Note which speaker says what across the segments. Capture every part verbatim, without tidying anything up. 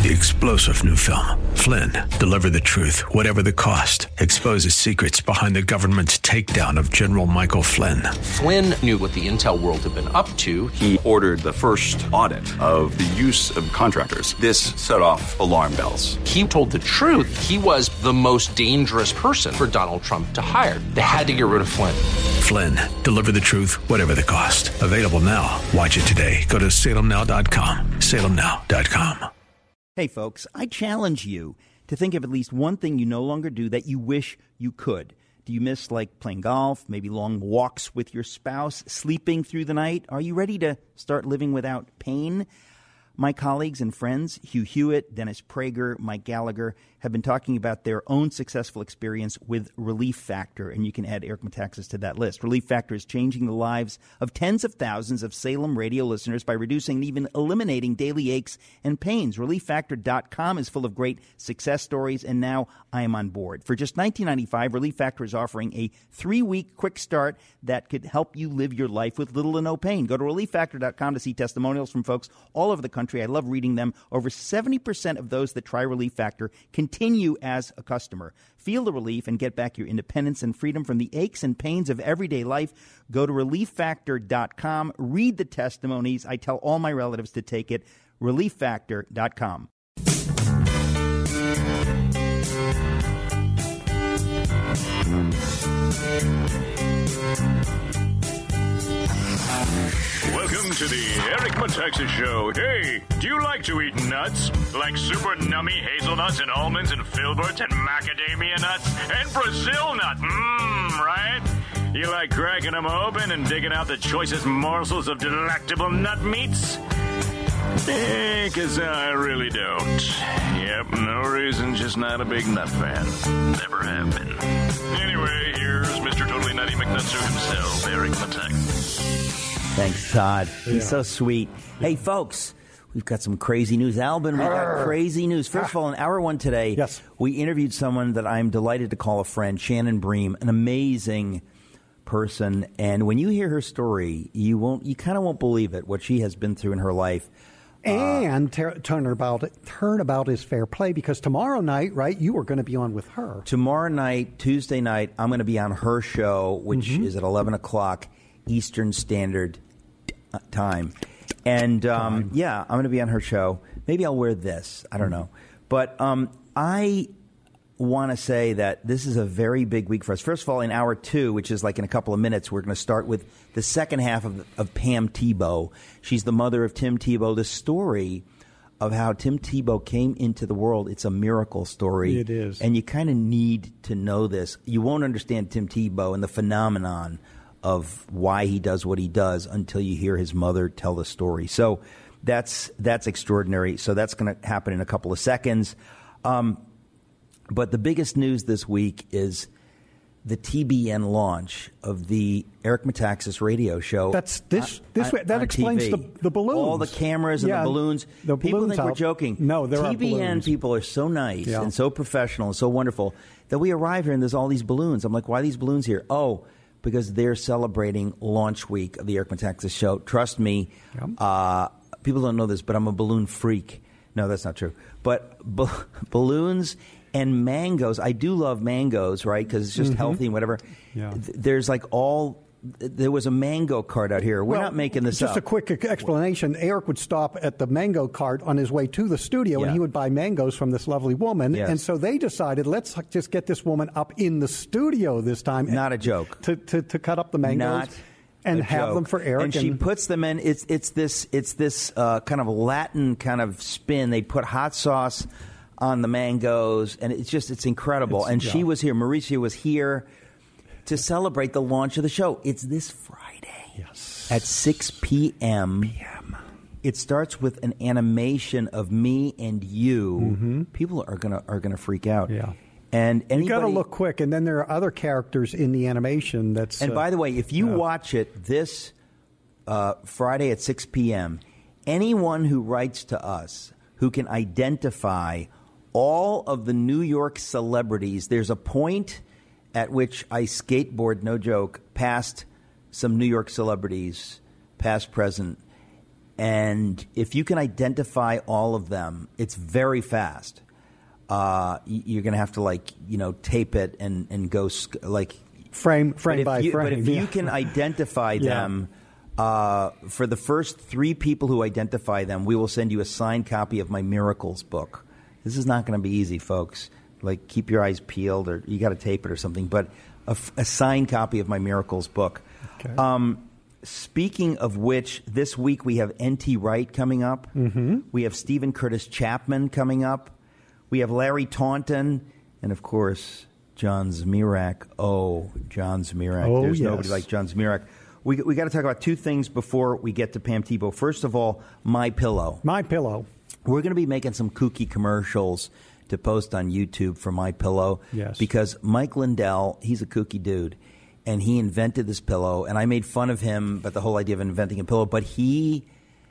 Speaker 1: The explosive new film, Flynn, deliver the truth, whatever the cost, exposes secrets behind the government's takedown of General Michael Flynn.
Speaker 2: Flynn knew what the intel world had been up to.
Speaker 3: He ordered the first audit of the use of contractors. This set off alarm bells.
Speaker 2: He told the truth. He was the most dangerous person for Donald Trump to hire. They had to get rid of Flynn.
Speaker 1: Flynn, deliver the truth, whatever the cost. Available now. Watch it today. Go to salem now dot com. salem now dot com.
Speaker 4: Hey, folks, I challenge you to think of at least one thing you no longer do that you wish you could. Do you miss, like, playing golf, maybe long walks with your spouse, sleeping through the night? Are you ready to start living without pain? My colleagues and friends, Hugh Hewitt, Dennis Prager, Mike Gallagher, have been talking about their own successful experience with Relief Factor, and you can add Eric Metaxas to that list. Relief Factor is changing the lives of tens of thousands of Salem radio listeners by reducing and even eliminating daily aches and pains. relief factor dot com is full of great success stories, and now I am on board. For just nineteen ninety-five dollars, Relief Factor is offering a three-week quick start that could help you live your life with little to no pain. Go to relief factor dot com to see testimonials from folks all over the country. I love reading them. Over seventy percent of those that try Relief Factor continue as a customer. Feel the relief and get back your independence and freedom from the aches and pains of everyday life. Go to relief factor dot com. Read the testimonies. I tell all my relatives to take it. relief factor dot com.
Speaker 5: Welcome to the Eric Metaxas Show. Hey, do you like to eat nuts? Like super nummy hazelnuts and almonds and filberts and macadamia nuts and Brazil nut? Mmm, right? You like cracking them open and digging out the choicest morsels of delectable nut meats? Eh, 'cause I really don't. Yep, no reason, just not a big nut fan. Never have been. Anyway, here's Mister Totally Nutty McNutser himself, Eric Metaxas.
Speaker 4: Thanks, Todd. He's yeah. so sweet. Hey, folks, we've got some crazy news. Albin, we've got crazy news. First of all, in hour one today,
Speaker 6: yes.
Speaker 4: we interviewed someone that I'm delighted to call a friend, Shannon Bream, an amazing person. And when you hear her story, you won't, you kind of won't believe it, what she has been through in her life.
Speaker 6: And uh, turnabout, turnabout is fair play, because tomorrow night, right, you are going to be on with her.
Speaker 4: Tomorrow night, Tuesday night, I'm going to be on her show, which mm-hmm. is at eleven o'clock Eastern Standard Time. And, um, Time. yeah, I'm going to be on her show. Maybe I'll wear this. I don't know. But um, I want to say that this is a very big week for us. First of all, in hour two, which is like in a couple of minutes, we're going to start with the second half of, of Pam Tebow. She's the mother of Tim Tebow. The story of how Tim Tebow came into the world, it's a miracle story.
Speaker 6: It is.
Speaker 4: And you kind of need to know this. You won't understand Tim Tebow and the phenomenon of why he does what he does until you hear his mother tell the story. So that's that's extraordinary. So that's going to happen in a couple of seconds. Um, but the biggest news this week is the T B N launch of the Eric Metaxas radio show.
Speaker 6: That's this.
Speaker 4: On,
Speaker 6: this
Speaker 4: on,
Speaker 6: that
Speaker 4: on
Speaker 6: explains
Speaker 4: T V.
Speaker 6: the the balloons,
Speaker 4: all the cameras and
Speaker 6: yeah,
Speaker 4: the balloons.
Speaker 6: The
Speaker 4: people
Speaker 6: balloons
Speaker 4: think
Speaker 6: out.
Speaker 4: we're joking.
Speaker 6: No, there
Speaker 4: T B N
Speaker 6: are balloons.
Speaker 4: people are so nice
Speaker 6: yeah.
Speaker 4: and so professional and so wonderful that we arrive here and there's all these balloons. I'm like, why are these balloons here? Oh, because they're celebrating launch week of the Eric Metaxas show. Trust me, yep. uh, people don't know this, but I'm a balloon freak. No, that's not true. But b- balloons and mangoes. I do love mangoes, right? Because it's just mm-hmm. healthy and whatever.
Speaker 6: Yeah.
Speaker 4: Th- there's like all. There was a mango cart out here. We're
Speaker 6: well,
Speaker 4: not making this
Speaker 6: just
Speaker 4: up.
Speaker 6: Just a quick explanation. Eric would stop at the mango cart on his way to the studio,
Speaker 4: yeah.
Speaker 6: and he would buy mangoes from this lovely woman.
Speaker 4: Yes.
Speaker 6: And so they decided, let's just get this woman up in the studio this time.
Speaker 4: Not a joke.
Speaker 6: To to, to cut up the mangoes.
Speaker 4: Not
Speaker 6: and have
Speaker 4: joke.
Speaker 6: them for Eric.
Speaker 4: And, and she puts them in. It's it's this it's this uh, kind of Latin kind of spin. They put hot sauce on the mangoes, and it's just it's incredible. It's, and yeah. she was here. Mauricio was here to celebrate the launch of the show. It's this Friday
Speaker 6: yes.
Speaker 4: at six p.m.
Speaker 6: p.m.
Speaker 4: It starts with an animation of me and you.
Speaker 6: Mm-hmm.
Speaker 4: People are gonna are gonna freak out.
Speaker 6: Yeah.
Speaker 4: And anybody,
Speaker 6: you got to look quick, and then there are other characters in the animation. That's
Speaker 4: and
Speaker 6: uh,
Speaker 4: by the way, if you
Speaker 6: uh,
Speaker 4: watch it this uh, Friday at six p.m., anyone who writes to us who can identify all of the New York celebrities, there's a point at which I skateboard, no joke, past some New York celebrities, past, present, And if you can identify all of them, it's very fast. Uh, you're going to have to, like, you know, tape it and, and go, sc- like...
Speaker 6: Frame, frame by
Speaker 4: you,
Speaker 6: frame.
Speaker 4: But if
Speaker 6: yeah.
Speaker 4: you can identify
Speaker 6: yeah.
Speaker 4: them, uh, for the first three people who identify them, we will send you a signed copy of my Miracles book. This is not going to be easy, folks. Like, keep your eyes peeled, or you got to tape it or something. But a, a signed copy of my Miracles book.
Speaker 6: Okay.
Speaker 4: Um, speaking of which, this week we have N T Wright coming up.
Speaker 6: Mm-hmm.
Speaker 4: We have Stephen Curtis Chapman coming up. We have Larry Taunton. And, of course, John Zmirak. Oh, John Zmirak.
Speaker 6: Oh,
Speaker 4: There's
Speaker 6: yes.
Speaker 4: nobody like John Zmirak. We we got to talk about two things before we get to Pam Tebow. First of all, My Pillow.
Speaker 6: My Pillow.
Speaker 4: We're going to be making some kooky commercials to post on YouTube for My Pillow.
Speaker 6: Yes.
Speaker 4: Because Mike Lindell, he's a kooky dude, and he invented this pillow. And I made fun of him about the whole idea of inventing a pillow, but he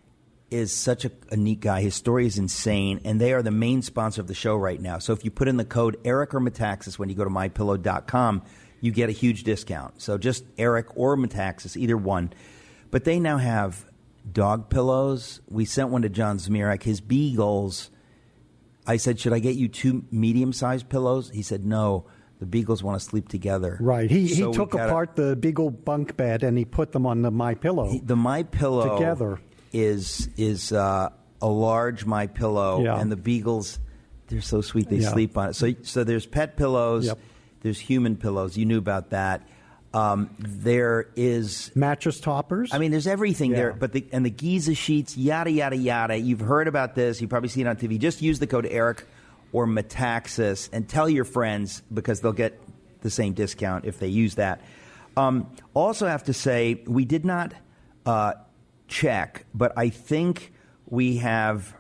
Speaker 4: is such a, a neat guy. His story is insane, and they are the main sponsor of the show right now. So if you put in the code Eric or Metaxas when you go to my pillow dot com, you get a huge discount. So just Eric or Metaxas, either one. But they now have dog pillows. We sent one to John Zmirak. His beagles, I said, should I get you two medium-sized pillows? He said, no, the beagles want to sleep together.
Speaker 6: Right. He
Speaker 4: So
Speaker 6: he took
Speaker 4: we gotta-
Speaker 6: apart the Beagle bunk bed and he put them on the My Pillow.
Speaker 4: He- The My Pillow
Speaker 6: Together.
Speaker 4: is is uh, a large My Pillow,
Speaker 6: Yeah.
Speaker 4: and the beagles, they're so sweet. They
Speaker 6: Yeah.
Speaker 4: sleep on it. So so there's pet pillows.
Speaker 6: Yep.
Speaker 4: There's human pillows. You knew about that. Um, there is,
Speaker 6: Mattress toppers.
Speaker 4: I mean, there's everything
Speaker 6: Yeah.
Speaker 4: there. But the and the Giza sheets, yada yada yada. You've heard about this. You've probably seen it on T V. Just use the code Eric or Metaxas and tell your friends, because they'll get the same discount if they use that. Um, also, have to say we did not uh, check, but I think we have,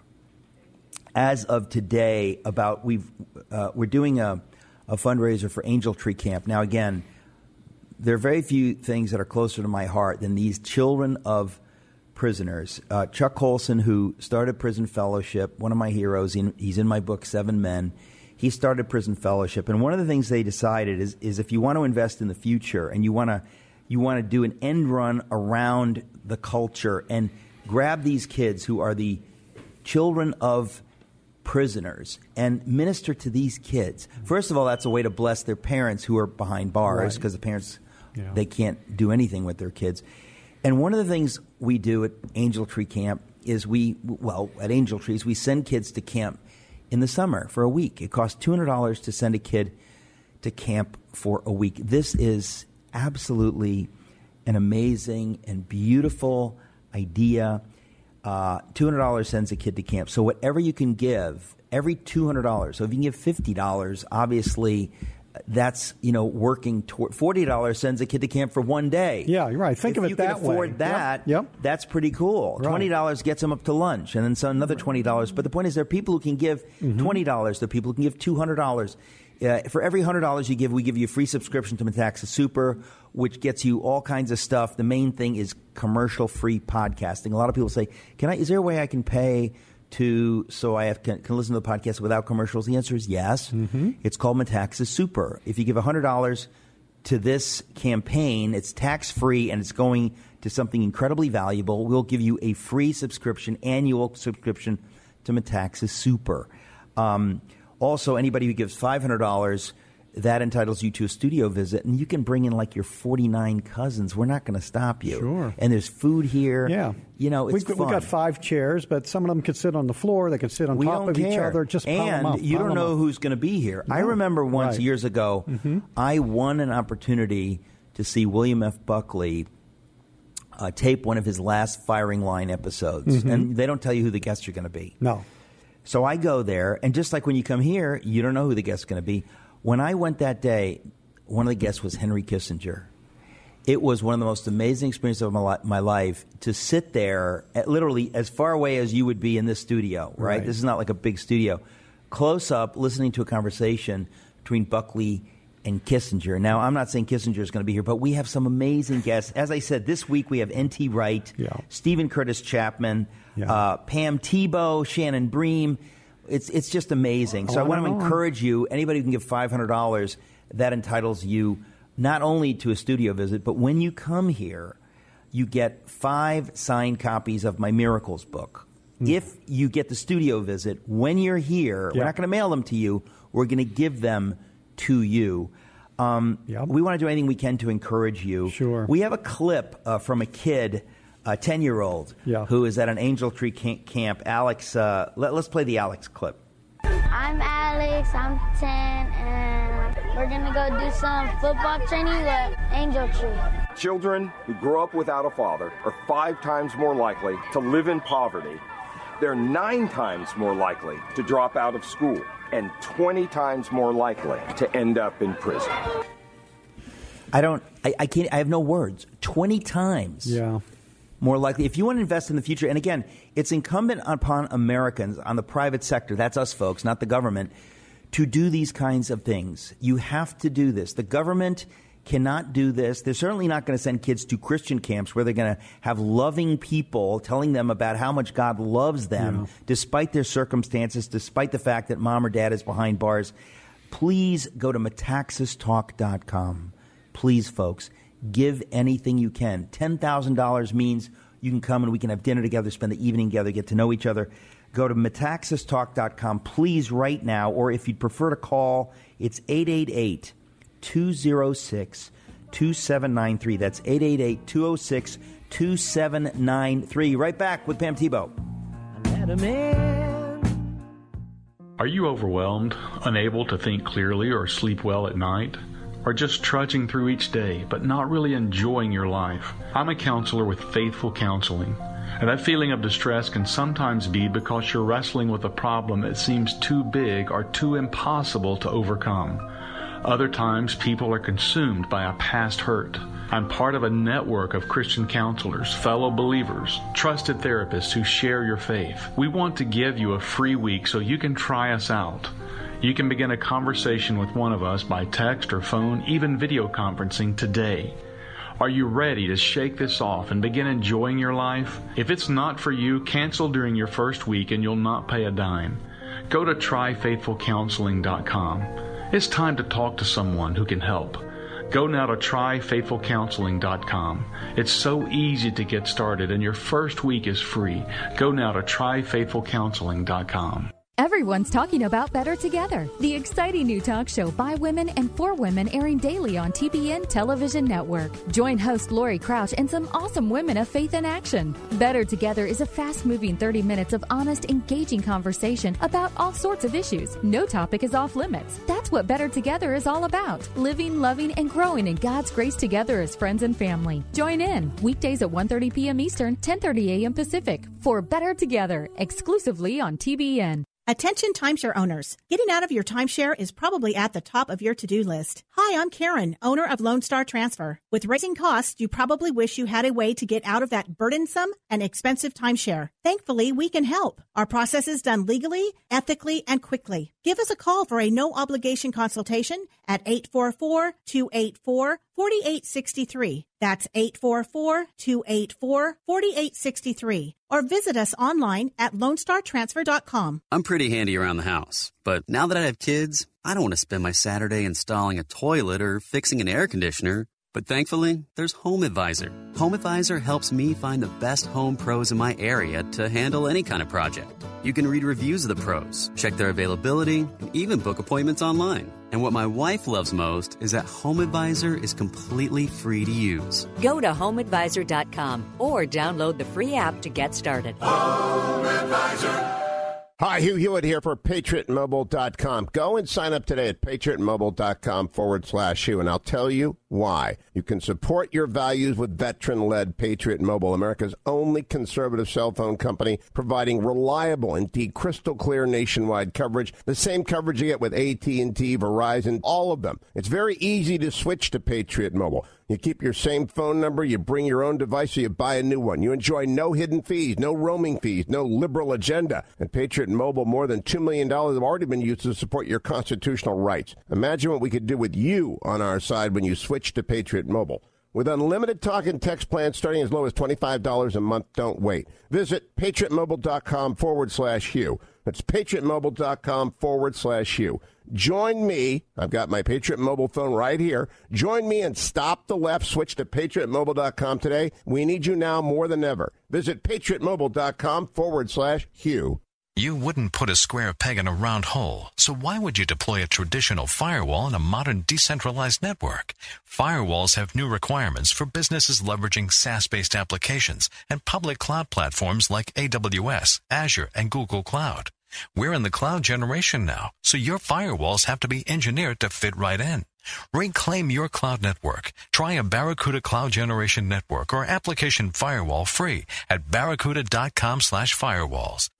Speaker 4: as of today, about we've uh, we're doing a, a fundraiser for Angel Tree Camp. Now, again, there are very few things that are closer to my heart than these children of prisoners. Uh, Chuck Colson, who started Prison Fellowship, one of my heroes, he, he's in my book, Seven Men. He started Prison Fellowship, and one of the things they decided is, is if you want to invest in the future and you want to you want to do an end run around the culture and grab these kids who are the children of prisoners and minister to these kids. First of all, that's a way to bless their parents who are behind bars, because
Speaker 6: Right.
Speaker 4: the parents,
Speaker 6: Yeah.
Speaker 4: they can't do anything with their kids. And one of the things we do at Angel Tree Camp is we, well, at Angel Trees, we send kids to camp in the summer for a week. It costs two hundred dollars to send a kid to camp for a week. This is absolutely an amazing and beautiful idea. Uh, two hundred dollars sends a kid to camp. So whatever you can give, every two hundred dollars. So if you can give fifty dollars, obviously that's, you know, working toward forty dollars sends a kid to camp for one day.
Speaker 6: Yeah, you're right. Think
Speaker 4: if
Speaker 6: of it
Speaker 4: you
Speaker 6: that
Speaker 4: can afford
Speaker 6: way.
Speaker 4: that,
Speaker 6: Yep, yep.
Speaker 4: that's pretty cool.
Speaker 6: Right.
Speaker 4: twenty dollars gets them up to lunch, and then so another twenty dollars. But the point is, there are people who can give twenty dollars. There are people who can give two hundred dollars. Uh, for every one hundred dollars you give, we give you a free subscription to Metaxas Super, which gets you all kinds of stuff. The main thing is commercial-free podcasting. A lot of people say, "Can I? Is there a way I can pay to so I have, can, can listen to the podcast without commercials?" The answer is yes. Mm-hmm. It's called Metaxas Super. If you give one hundred dollars to this campaign, it's tax-free and it's going to something incredibly valuable. We'll give you a free subscription, annual subscription to Metaxas Super. Um, also, anybody who gives five hundred dollars, that entitles you to a studio visit, and you can bring in like your forty-nine cousins. We're not going to stop you.
Speaker 6: Sure.
Speaker 4: And there's food here.
Speaker 6: Yeah.
Speaker 4: You know, it's
Speaker 6: we've,
Speaker 4: fun.
Speaker 6: we've got five chairs, but some of them could sit on the floor. They could sit on
Speaker 4: We
Speaker 6: top
Speaker 4: don't
Speaker 6: of each
Speaker 4: care.
Speaker 6: other. Just pile
Speaker 4: and
Speaker 6: them up.
Speaker 4: you
Speaker 6: pile
Speaker 4: don't
Speaker 6: them
Speaker 4: know
Speaker 6: up.
Speaker 4: who's going to be here. I
Speaker 6: No.
Speaker 4: remember once
Speaker 6: Right.
Speaker 4: years ago,
Speaker 6: Mm-hmm.
Speaker 4: I won an opportunity to see William F. Buckley uh, tape one of his last Firing Line episodes,
Speaker 6: Mm-hmm.
Speaker 4: and they don't tell you who the guests are going to be.
Speaker 6: No.
Speaker 4: So I go there, and just like when you come here, you don't know who the guest's going to be. When I went that day, one of the guests was Henry Kissinger. It was one of the most amazing experiences of my, li- my life to sit there, at literally as far away as you would be in this studio, right?
Speaker 6: Right.
Speaker 4: This is not like a big studio. Close up, listening to a conversation between Buckley and Kissinger. Now, I'm not saying Kissinger is going to be here, but we have some amazing guests. As I said, this week we have N T Wright,
Speaker 6: Yeah.
Speaker 4: Stephen Curtis Chapman,
Speaker 6: Yeah.
Speaker 4: uh, Pam Tebow, Shannon Bream. It's it's just amazing. So I
Speaker 6: On
Speaker 4: want to
Speaker 6: and on.
Speaker 4: encourage you, anybody who can give five hundred dollars, that entitles you not only to a studio visit, but when you come here, you get five signed copies of my Miracles book. Mm. If you get the studio visit, when you're here, yep. we're not going to mail them to you. We're going to give them to you. Um, yep. We want to do anything we can to encourage you.
Speaker 6: Sure.
Speaker 4: We have a clip uh, from a kid, a ten-year-old,
Speaker 6: yeah.
Speaker 4: who is at an Angel Tree camp. Alex, uh, let, let's play the Alex clip.
Speaker 7: I'm Alex, I'm ten, and we're going to go do some football training at Angel Tree.
Speaker 8: Children who grow up without a father are five times more likely to live in poverty. They're nine times more likely to drop out of school and twenty times more likely to end up in prison.
Speaker 4: I don't, I, I can't, I have no words. twenty times.
Speaker 6: Yeah.
Speaker 4: More likely. If you want to invest in the future, and again, it's incumbent upon Americans, on the private sector, that's us folks, not the government, to do these kinds of things. You have to do this. The government cannot do this. They're certainly not going to send kids to Christian camps where they're going to have loving people telling them about how much God loves them, yeah. despite their circumstances, despite the fact that mom or dad is behind bars. Please go to metaxas talk dot com. Please, folks. Give anything you can. ten thousand dollars means you can come and we can have dinner together, spend the evening together, get to know each other. Go to metaxas talk dot com, please, right now. Or if you'd prefer to call, it's eight eight eight, two oh six, two seven nine three. That's eight eight eight, two oh six, two seven nine three. Right back with Pam Tebow. I met a man.
Speaker 9: Are you overwhelmed, unable to think clearly or sleep well at night? Or just trudging through each day, but not really enjoying your life? I'm a counselor with Faithful Counseling, and that feeling of distress can sometimes be because you're wrestling with a problem that seems too big or too impossible to overcome. Other times, people are consumed by a past hurt. I'm part of a network of Christian counselors, fellow believers, trusted therapists who share your faith. We want to give you a free week so you can try us out. You can begin a conversation with one of us by text or phone, even video conferencing today. Are you ready to shake this off and begin enjoying your life? If it's not for you, cancel during your first week and you'll not pay a dime. Go to try faithful counseling dot com. It's time to talk to someone who can help. Go now to try faithful counseling dot com. It's so easy to get started and your first week is free. Go now to try faithful counseling dot com.
Speaker 10: Everyone's talking about Better Together, the exciting new talk show by women and for women airing daily on T B N Television Network. Join host Lori Crouch and some awesome women of faith in action. Better Together is a fast-moving thirty minutes of honest, engaging conversation about all sorts of issues. No topic is off limits. That's what Better Together is all about. Living, loving, and growing in God's grace together as friends and family. Join in weekdays at one thirty p.m. Eastern, ten thirty a.m. Pacific for Better Together, exclusively on T B N.
Speaker 11: Attention timeshare owners. Getting out of your timeshare is probably at the top of your to-do list. Hi, I'm Karen, owner of Lone Star Transfer. With raising costs, you probably wish you had a way to get out of that burdensome and expensive timeshare. Thankfully, we can help. Our process is done legally, ethically, and quickly. Give us a call for a no-obligation consultation at eight four four, two eight four, four eight six three. That's eight four four, two eight four, four eight six three. Or visit us online at lone star transfer dot com.
Speaker 12: I'm pretty handy around the house, but now that I have kids, I don't want to spend my Saturday installing a toilet or fixing an air conditioner. But thankfully, there's Home Advisor. Home Advisor helps me find the best home pros in my area to handle any kind of project. You can read reviews of the pros, check their availability, and even book appointments online. And what my wife loves most is that Home Advisor is completely free to use.
Speaker 13: Go to home advisor dot com or download the free app to get started.
Speaker 14: Home Advisor. Hi, Hugh Hewitt here for Patriot Mobile dot com. Go and sign up today at Patriot Mobile dot com forward slash Hugh, and I'll tell you why. You can support your values with veteran-led Patriot Mobile, America's only conservative cell phone company, providing reliable, indeed crystal clear nationwide coverage, the same coverage you get with A T and T, Verizon, all of them. It's very easy to switch to Patriot Mobile. You keep your same phone number, you bring your own device, or you buy a new one. You enjoy no hidden fees, no roaming fees, no liberal agenda. At Patriot Mobile, more than two million dollars have already been used to support your constitutional rights. Imagine what we could do with you on our side when you switch to Patriot Mobile. With unlimited talk and text plans starting as low as twenty-five dollars a month, don't wait. Visit patriot mobile dot com forward slash Hugh. That's patriotmobile.com forward slash Hugh. Join me. I've got my Patriot Mobile phone right here. Join me and stop the left. Switch to patriot mobile dot com today. We need you now more than ever. Visit patriotmobile.com forward slash Hugh.
Speaker 15: You wouldn't put a square peg in a round hole, so why would you deploy a traditional firewall in a modern decentralized network? Firewalls have new requirements for businesses leveraging SaaS-based applications and public cloud platforms like A W S, Azure, and Google Cloud. We're in the cloud generation now, so your firewalls have to be engineered to fit right in. Reclaim your cloud network. Try a Barracuda Cloud Generation Network or application firewall free at barracuda.com slash firewalls.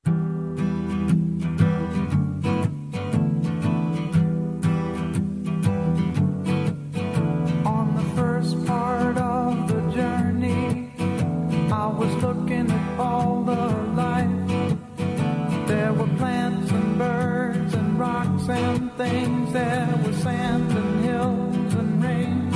Speaker 16: On the first part of the journey, I was looking at all the life. There were plants and birds and rocks and things. There was sand and hills and rain.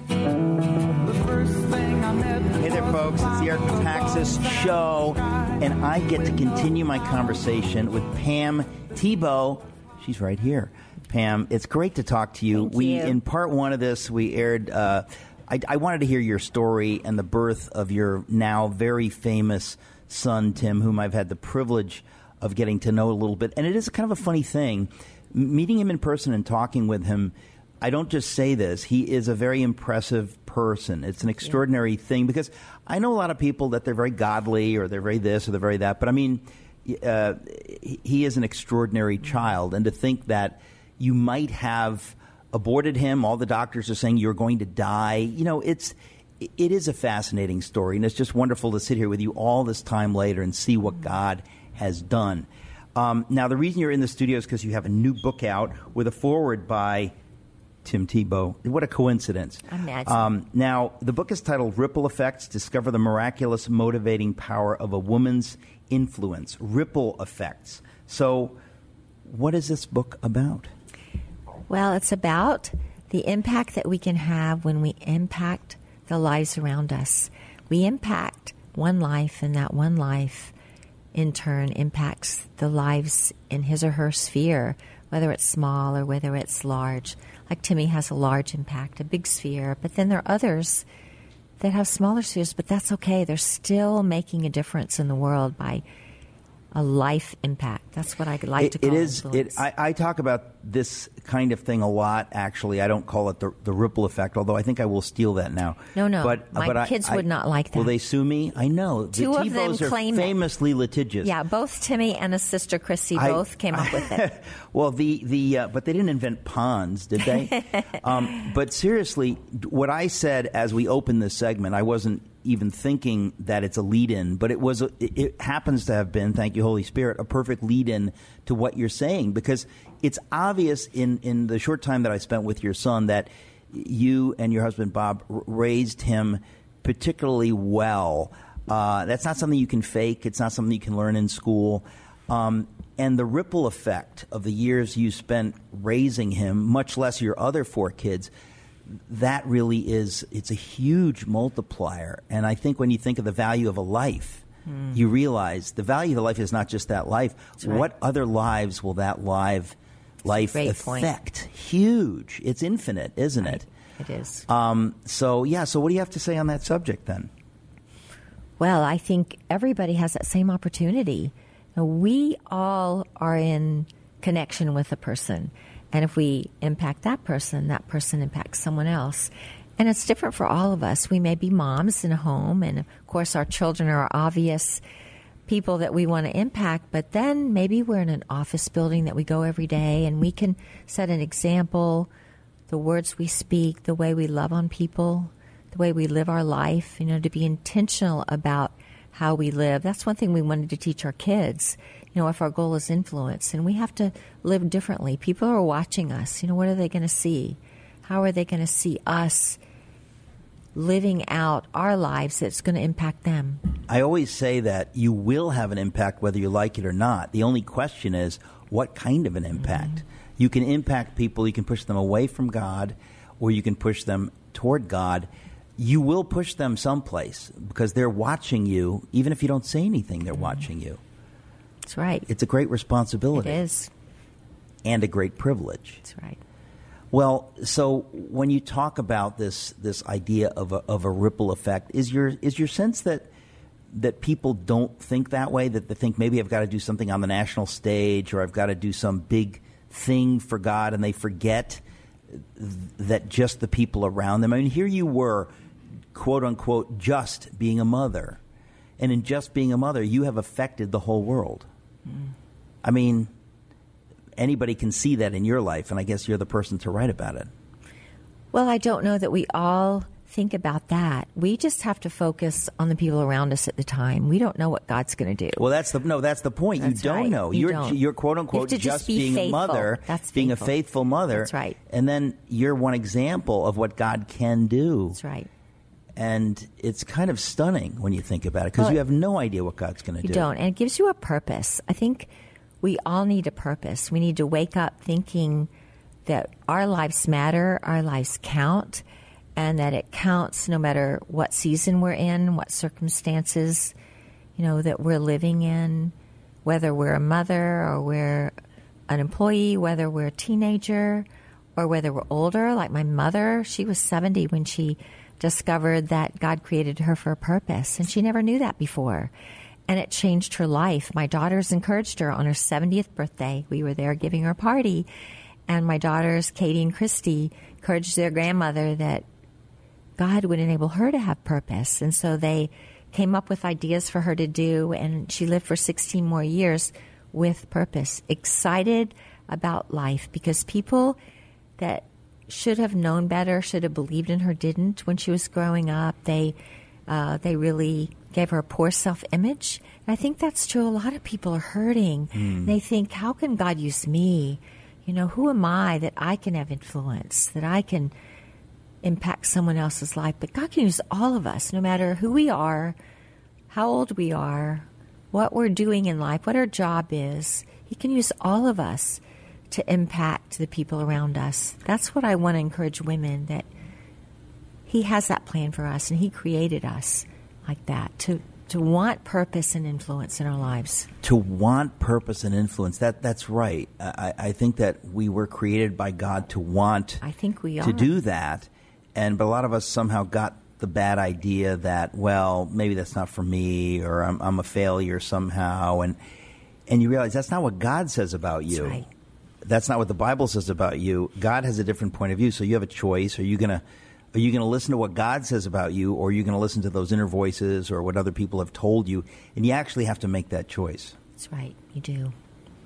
Speaker 16: The first thing I met.
Speaker 4: Hey there, folks. It's the Eric Metaxas Show, and I get to continue my conversation with Pam Tebow. She's right here. Pam, it's great to talk to you.
Speaker 17: Thank
Speaker 4: we
Speaker 17: you.
Speaker 4: In part one of this, we aired. Uh, I, I wanted to hear your story and the birth of your now very famous son, Tim, whom I've had the privilege of getting to know a little bit. And it is kind of a funny thing. M- meeting him in person and talking with him, I don't just say this. He is a very impressive person. It's an extraordinary yeah. thing because I know a lot of people that they're very godly or they're very this or they're very that. But I mean, uh, he is an extraordinary child. And to think that you might have aborted him, all the doctors are saying you're going to die. You know, it's it is a fascinating story. And it's just wonderful to sit here with you all this time later and see what God has done. Um, now, the reason you're in the studio is because you have a new book out with a foreword by Tim Tebow. What a coincidence.
Speaker 17: Imagine.
Speaker 4: Um, now, the book is titled Ripple Effects, Discover the Miraculous Motivating Power of a Woman's Influence. Ripple Effects. So what is this book about?
Speaker 17: Well, it's about the impact that we can have when we impact the lives around us. We impact one life, and that one life in turn impacts the lives in his or her sphere, whether it's small or whether it's large. Like Timmy has a large impact, a big sphere, but then there are others that have smaller spheres, but that's okay. They're still making a difference in the world by a life impact. That's what I like
Speaker 4: it,
Speaker 17: to call
Speaker 4: it. Is,
Speaker 17: influence.
Speaker 4: it, I, I talk about this kind of thing a lot, actually. I don't call it the, the ripple effect, although I think I will steal that now.
Speaker 17: No, no.
Speaker 4: But,
Speaker 17: My
Speaker 4: but
Speaker 17: kids
Speaker 4: I,
Speaker 17: would not like that.
Speaker 4: Will they sue me? I know.
Speaker 17: Two
Speaker 4: the
Speaker 17: of them
Speaker 4: Tebows
Speaker 17: claim
Speaker 4: are
Speaker 17: it.
Speaker 4: famously litigious.
Speaker 17: Yeah, both Timmy and his sister Chrissy
Speaker 4: I,
Speaker 17: both came up with it.
Speaker 4: Well, the, the uh, but they didn't invent ponds, did they? um, but seriously, what I said as we opened this segment, I wasn't even thinking that it's a lead-in, but it was. A, it happens to have been, thank you, Holy Spirit, a perfect lead-in to what you're saying, because it's obvious in, in the short time that I spent with your son that you and your husband Bob r- raised him particularly well. Uh, that's not something you can fake. It's not something you can learn in school. Um, and the ripple effect of the years you spent raising him, much less your other four kids, that really is, it's a huge multiplier. And I think when you think of the value of a life, mm. you realize the value of the life is not just that life. Right. What other lives will that live life affect?
Speaker 17: Point.
Speaker 4: Huge. It's infinite, isn't
Speaker 17: right.
Speaker 4: it?
Speaker 17: It is.
Speaker 4: Um, so, yeah, so what do you have to say on that subject then?
Speaker 17: Well, I think everybody has that same opportunity. We all are in connection with a person. And if we impact that person, that person impacts someone else. And it's different for all of us. We may be moms in a home, and of course our children are obvious people that we want to impact, but then maybe we're in an office building that we go every day, and we can set an example, the words we speak, the way we love on people, the way we live our life, you know, to be intentional about how we live. That's one thing we wanted to teach our kids. You know, if our goal is influence, and we have to live differently. People are watching us. You know, what are they going to see? How are they going to see us living out our lives that's going to impact them?
Speaker 4: I always say that you will have an impact whether you like it or not. The only question is, what kind of an impact? Mm-hmm. You can impact people. You can push them away from God, or you can push them toward God. You will push them someplace because they're watching you. Even if you don't say anything, they're mm-hmm. watching you.
Speaker 17: That's right.
Speaker 4: It's a great responsibility.
Speaker 17: It is.
Speaker 4: And a great privilege.
Speaker 17: That's right.
Speaker 4: Well, so when you talk about this this idea of a, of a ripple effect, is your is your sense that that people don't think that way, that they think maybe I've got to do something on the national stage or I've got to do some big thing for God, and they forget that just the people around them. I mean, here you were, quote unquote, just being a mother. And in just being a mother, you have affected the whole world. Mm. I mean, anybody can see that in your life, and I guess you're the person to write about it.
Speaker 17: Well, I don't know that we all think about that. We just have to focus on the people around us at the time. We don't know what God's going to do.
Speaker 4: Well, that's the no. That's the point.
Speaker 17: That's
Speaker 4: you don't
Speaker 17: right.
Speaker 4: know.
Speaker 17: You
Speaker 4: you're
Speaker 17: don't.
Speaker 4: you're quote unquote
Speaker 17: just,
Speaker 4: just
Speaker 17: be
Speaker 4: being
Speaker 17: faithful.
Speaker 4: a mother,
Speaker 17: That's
Speaker 4: being
Speaker 17: faithful.
Speaker 4: a faithful mother.
Speaker 17: That's right.
Speaker 4: And then you're one example of what God can do.
Speaker 17: That's right.
Speaker 4: And it's kind of stunning when you think about it, because
Speaker 17: well,
Speaker 4: you have no idea what God's going to do.
Speaker 17: You don't, and it gives you a purpose. I think we all need a purpose. We need to wake up thinking that our lives matter, our lives count, and that it counts no matter what season we're in, what circumstances, you know, that we're living in, whether we're a mother or we're an employee, whether we're a teenager or whether we're older. Like my mother, she was seventy when she discovered that God created her for a purpose, and she never knew that before. And it changed her life. My daughters encouraged her on her seventieth birthday. We were there giving her a party, and my daughters, Katie and Christy, encouraged their grandmother that God would enable her to have purpose. And so they came up with ideas for her to do, and she lived for sixteen more years with purpose, excited about life, because people that should have known better, should have believed in her, didn't when she was growing up. They uh, they really gave her a poor self-image. And I think that's true. A lot of people are hurting. Mm. They think, how can God use me? You know, who am I that I can have influence, that I can impact someone else's life? But God can use all of us, no matter who we are, how old we are, what we're doing in life, what our job is. He can use all of us to impact the people around us. That's what I want to encourage women, that He has that plan for us, and He created us like that, to to want purpose and influence in our lives.
Speaker 4: To want purpose and influence, that that's right. I, I think that we were created by God to want
Speaker 17: I think we
Speaker 4: to
Speaker 17: are.
Speaker 4: do that, and but a lot of us somehow got the bad idea that, well, maybe that's not for me, or I'm, I'm a failure somehow, and and you realize that's not what God says about you.
Speaker 17: That's right.
Speaker 4: That's not what the Bible says about you. God has a different point of view, so you have a choice. Are you gonna are you gonna listen to what God says about you, or are you gonna listen to those inner voices or what other people have told you? And you actually have to make that choice.
Speaker 17: That's right. You do. You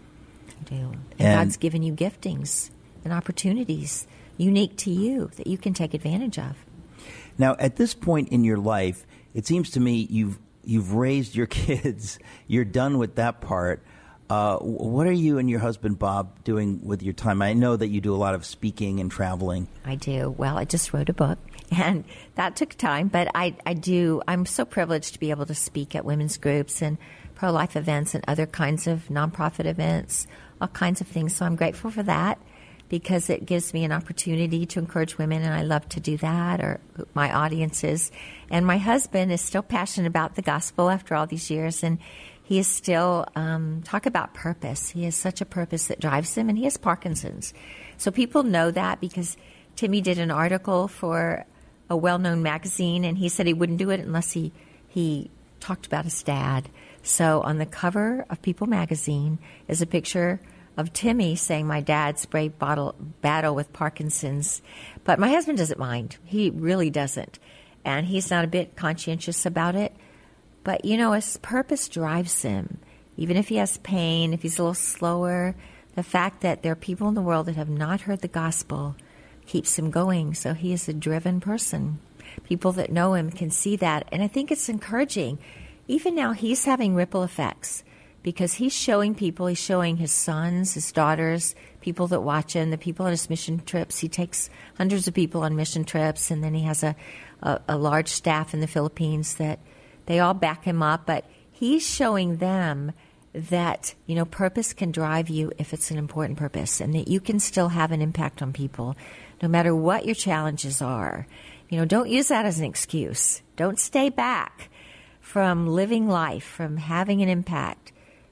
Speaker 17: do. And,
Speaker 4: and
Speaker 17: God's given you giftings and opportunities unique to you that you can take advantage of.
Speaker 4: Now, at this point in your life, it seems to me you've you've raised your kids. You're done with that part. Uh, what are you and your husband, Bob, doing with your time? I know that you do a lot of speaking and traveling.
Speaker 17: I do. Well, I just wrote a book, and that took time, but I, I do. I'm so privileged to be able to speak at women's groups and pro-life events and other kinds of nonprofit events, all kinds of things. So I'm grateful for that, because it gives me an opportunity to encourage women, and I love to do that, or my audiences. And my husband is still passionate about the gospel after all these years, and he is still um, talk about purpose. He has such a purpose that drives him, and he has Parkinson's. So people know that because Timmy did an article for a well-known magazine, and he said he wouldn't do it unless he, he talked about his dad. So on the cover of People magazine is a picture of Timmy saying, "My dad's brave bottle, battle with Parkinson's." But my husband doesn't mind. He really doesn't. And he's not a bit conscientious about it. But, you know, his purpose drives him. Even if he has pain, if he's a little slower, the fact that there are people in the world that have not heard the gospel keeps him going. So he is a driven person. People that know him can see that. And I think it's encouraging. Even now, he's having ripple effects, because he's showing people, he's showing his sons, his daughters, people that watch him, the people on his mission trips. He takes hundreds of people on mission trips, and then he has a, a, a large staff in the Philippines that they all back him up. But he's showing them that, you know, purpose can drive you if it's an important purpose, and that you can still have an impact on people no matter what your challenges are. You know, don't use that as an excuse. Don't stay back from living life, from having an impact,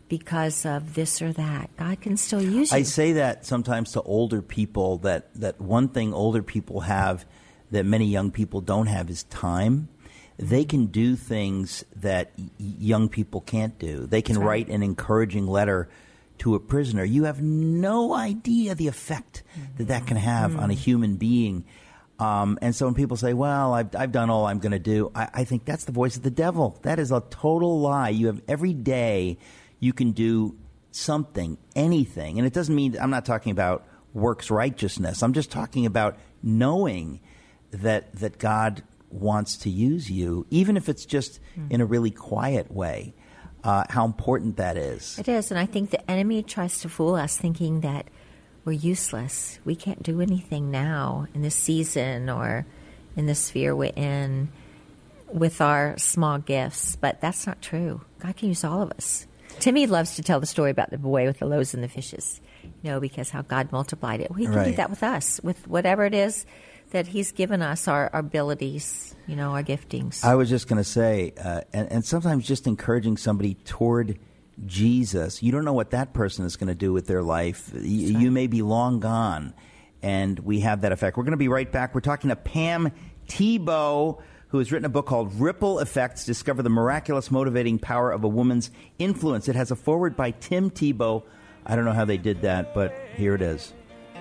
Speaker 17: because of this or that. God can still use you.
Speaker 4: I say that sometimes to older people, that, that one thing older people have that many young people don't have is time. They can do things that y- young people can't do. They can
Speaker 17: That's right.
Speaker 4: write an encouraging letter to a prisoner. You have no idea the effect that that can have mm. on a human being. Um, and so when people say, well, I've, I've done all I'm going to do, I, I think that's the voice of the devil. That is a total lie. You have every day you can do something, anything. And it doesn't mean, I'm not talking about works righteousness. I'm just talking about knowing that that God wants to use you, even if it's just mm. in a really quiet way. Uh, how important that is.
Speaker 17: It is, and I think the enemy tries to fool us thinking that we're useless. We can't do anything now in this season or in the sphere we're in with our small gifts, but that's not true. God can use all of us. Timmy loves to tell the story about the boy with the loaves and the fishes, you know, because how God multiplied it. Well, he can
Speaker 4: right.
Speaker 17: do that with us, with whatever it is that he's given us, our, our abilities, you know, our giftings.
Speaker 4: I was just going to say, uh, and, and sometimes just encouraging somebody toward Jesus. You don't know what that person is going to do with their life. Y- right. You may be long gone, and we have that effect. We're going to be right back. We're talking to Pam Tebow, who has written a book called Ripple Effects, Discover the Miraculous Motivating Power of a Woman's Influence. It has a foreword by Tim Tebow. I don't know how they did that, but here it is.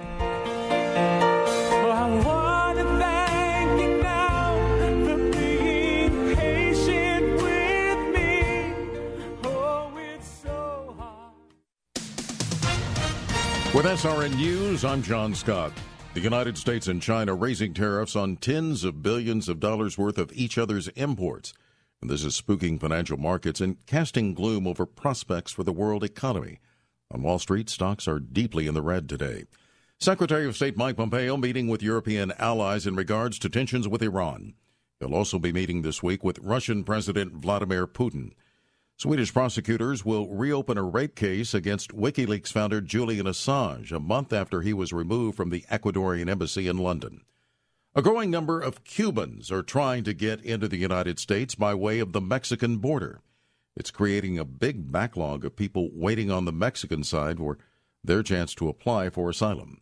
Speaker 18: With S R N News, I'm John Scott. The United States and China raising tariffs on tens of billions of dollars worth of each other's imports. And this is spooking financial markets and casting gloom over prospects for the world economy. On Wall Street, stocks are deeply in the red today. Secretary of State Mike Pompeo meeting with European allies in regards to tensions with Iran. He'll also be meeting this week with Russian President Vladimir Putin. Swedish prosecutors will reopen a rape case against WikiLeaks founder Julian Assange a month after he was removed from the Ecuadorian embassy in London. A growing number of Cubans are trying to get into the United States by way of the Mexican border. It's creating a big backlog of people waiting on the Mexican side for their chance to apply for asylum.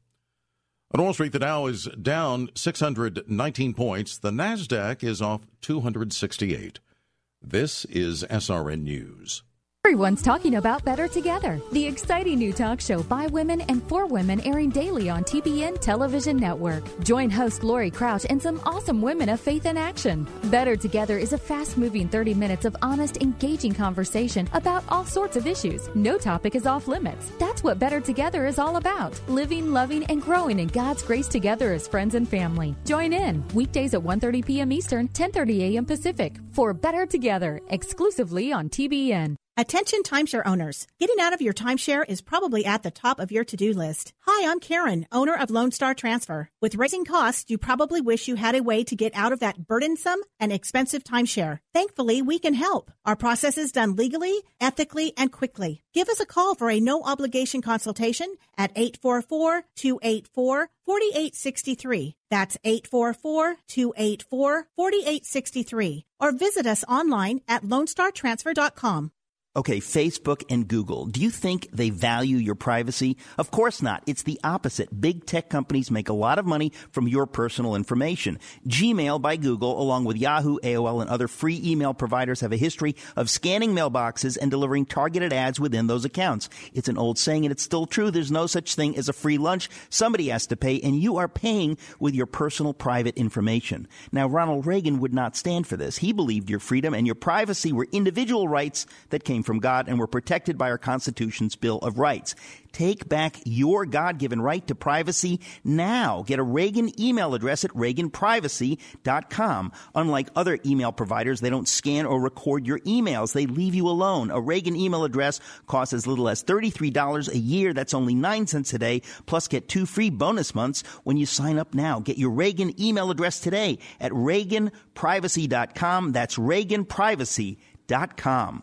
Speaker 18: On Wall Street, the Dow is down six hundred nineteen points. The NASDAQ is off two hundred sixty-eight. This is S R N News.
Speaker 10: Everyone's talking about Better Together, the exciting new talk show by women and for women airing daily on T B N Television Network. Join host Lori Crouch and some awesome women of faith in action. Better Together is a fast-moving thirty minutes of honest, engaging conversation about all sorts of issues. No topic is off limits. That's what Better Together is all about. Living, loving, and growing in God's grace together as friends and family. Join in weekdays at one thirty p.m. Eastern, ten thirty a.m. Pacific for Better Together, exclusively on T B N.
Speaker 11: Attention timeshare owners. Getting out of your timeshare is probably at the top of your to-do list. Hi, I'm Karen, owner of Lone Star Transfer. With rising costs, you probably wish you had a way to get out of that burdensome and expensive timeshare. Thankfully, we can help. Our process is done legally, ethically, and quickly. Give us a call for a no-obligation consultation at eight four four, two eight four, four eight six three. That's eight four four, two eight four, four eight six three. Or visit us online at lone star transfer dot com.
Speaker 4: Okay, Facebook and Google. Do you think they value your privacy? Of course not. It's the opposite. Big tech companies make a lot of money from your personal information. Gmail by Google, along with Yahoo, A O L, and other free email providers, have a history of scanning mailboxes and delivering targeted ads within those accounts. It's an old saying, and it's still true. There's no such thing as a free lunch. Somebody has to pay, and you are paying with your personal private information. Now, Ronald Reagan would not stand for this. He believed your freedom and your privacy were individual rights that came from God and were protected by our Constitution's Bill of Rights. Take back your God-given right to privacy now. Get a Reagan email address at reagan privacy dot com. Unlike other email providers, they don't scan or record your emails. They leave you alone. A Reagan email address costs as little as thirty-three dollars a year. That's only nine cents a day. Plus, get two free bonus months when you sign up now. Get your Reagan email address today at reagan privacy dot com. That's reagan privacy dot com.